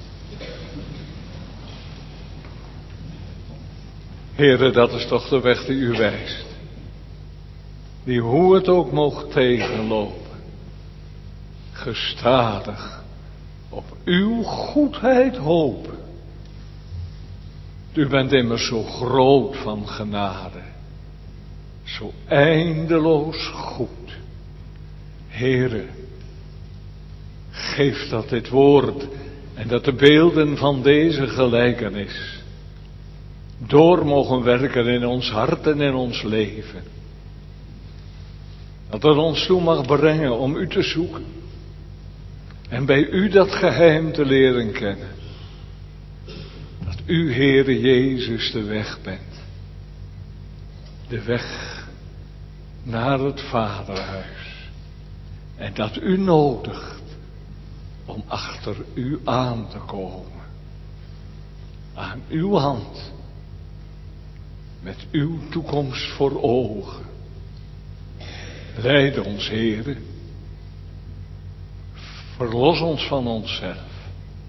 Heere, dat is toch de weg die u wijst. Die hoe het ook mocht tegenlopen, gestadig op uw goedheid hopen. U bent immers zo groot van genade, zo eindeloos goed. Heere, geef dat dit woord en dat de beelden van deze gelijkenis door mogen werken in ons hart en in ons leven. Dat het ons toe mag brengen om u te zoeken en bij u dat geheim te leren kennen. Dat u, Heere Jezus, de weg bent. De weg naar het Vaderhuis. En dat u nodigt om achter u aan te komen. Aan uw hand. Met uw toekomst voor ogen. Leid ons, Heere. Verlos ons van onszelf.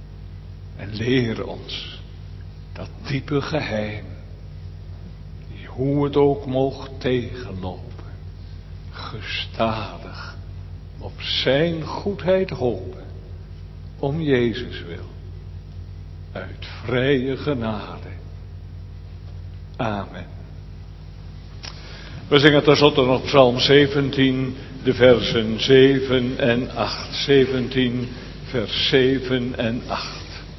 En leer ons dat diepe geheim. Die hoe het ook mocht tegenlopen, gestadig op zijn goedheid hopen, om Jezus wil, uit vrije genade. Amen. We zingen tenslotte nog Psalm zeventien, de versen zeven en acht. zeventien, vers zeven en acht.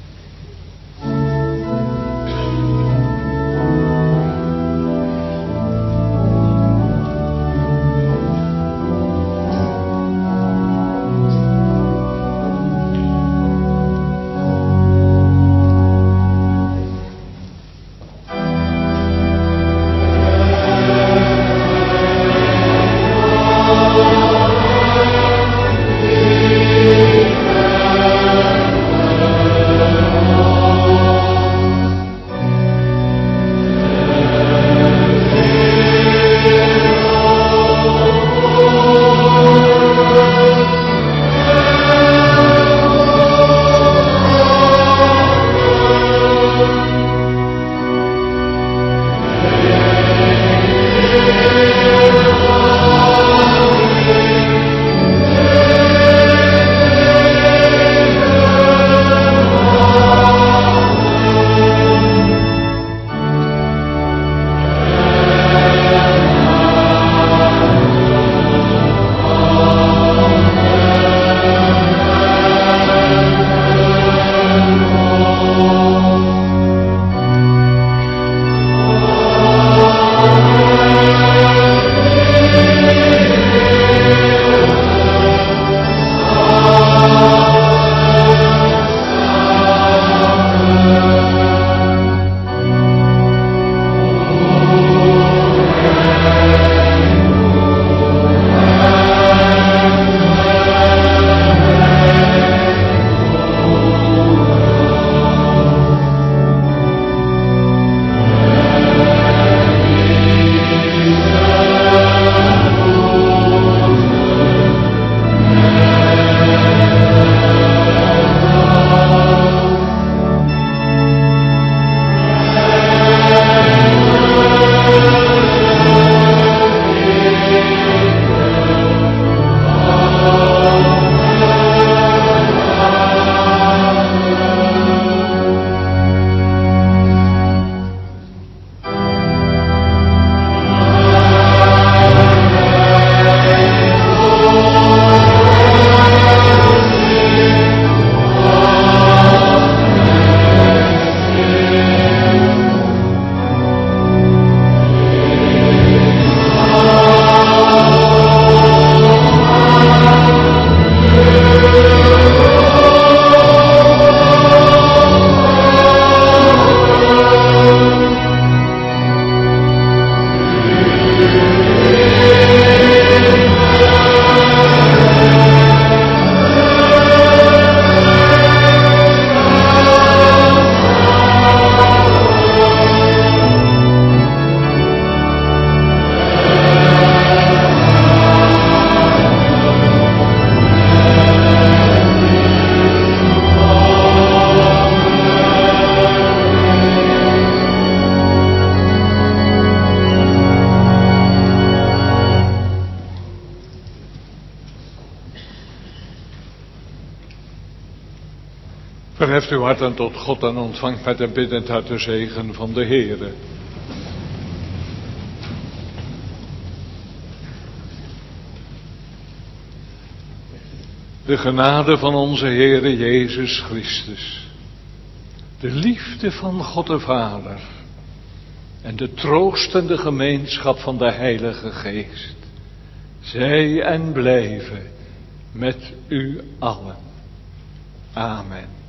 Verheft uw harten tot God en ontvangt met een biddend hart de zegen van de Heere. De genade van onze Heere Jezus Christus, de liefde van God de Vader en de troostende gemeenschap van de Heilige Geest, zij en blijven met u allen. Amen.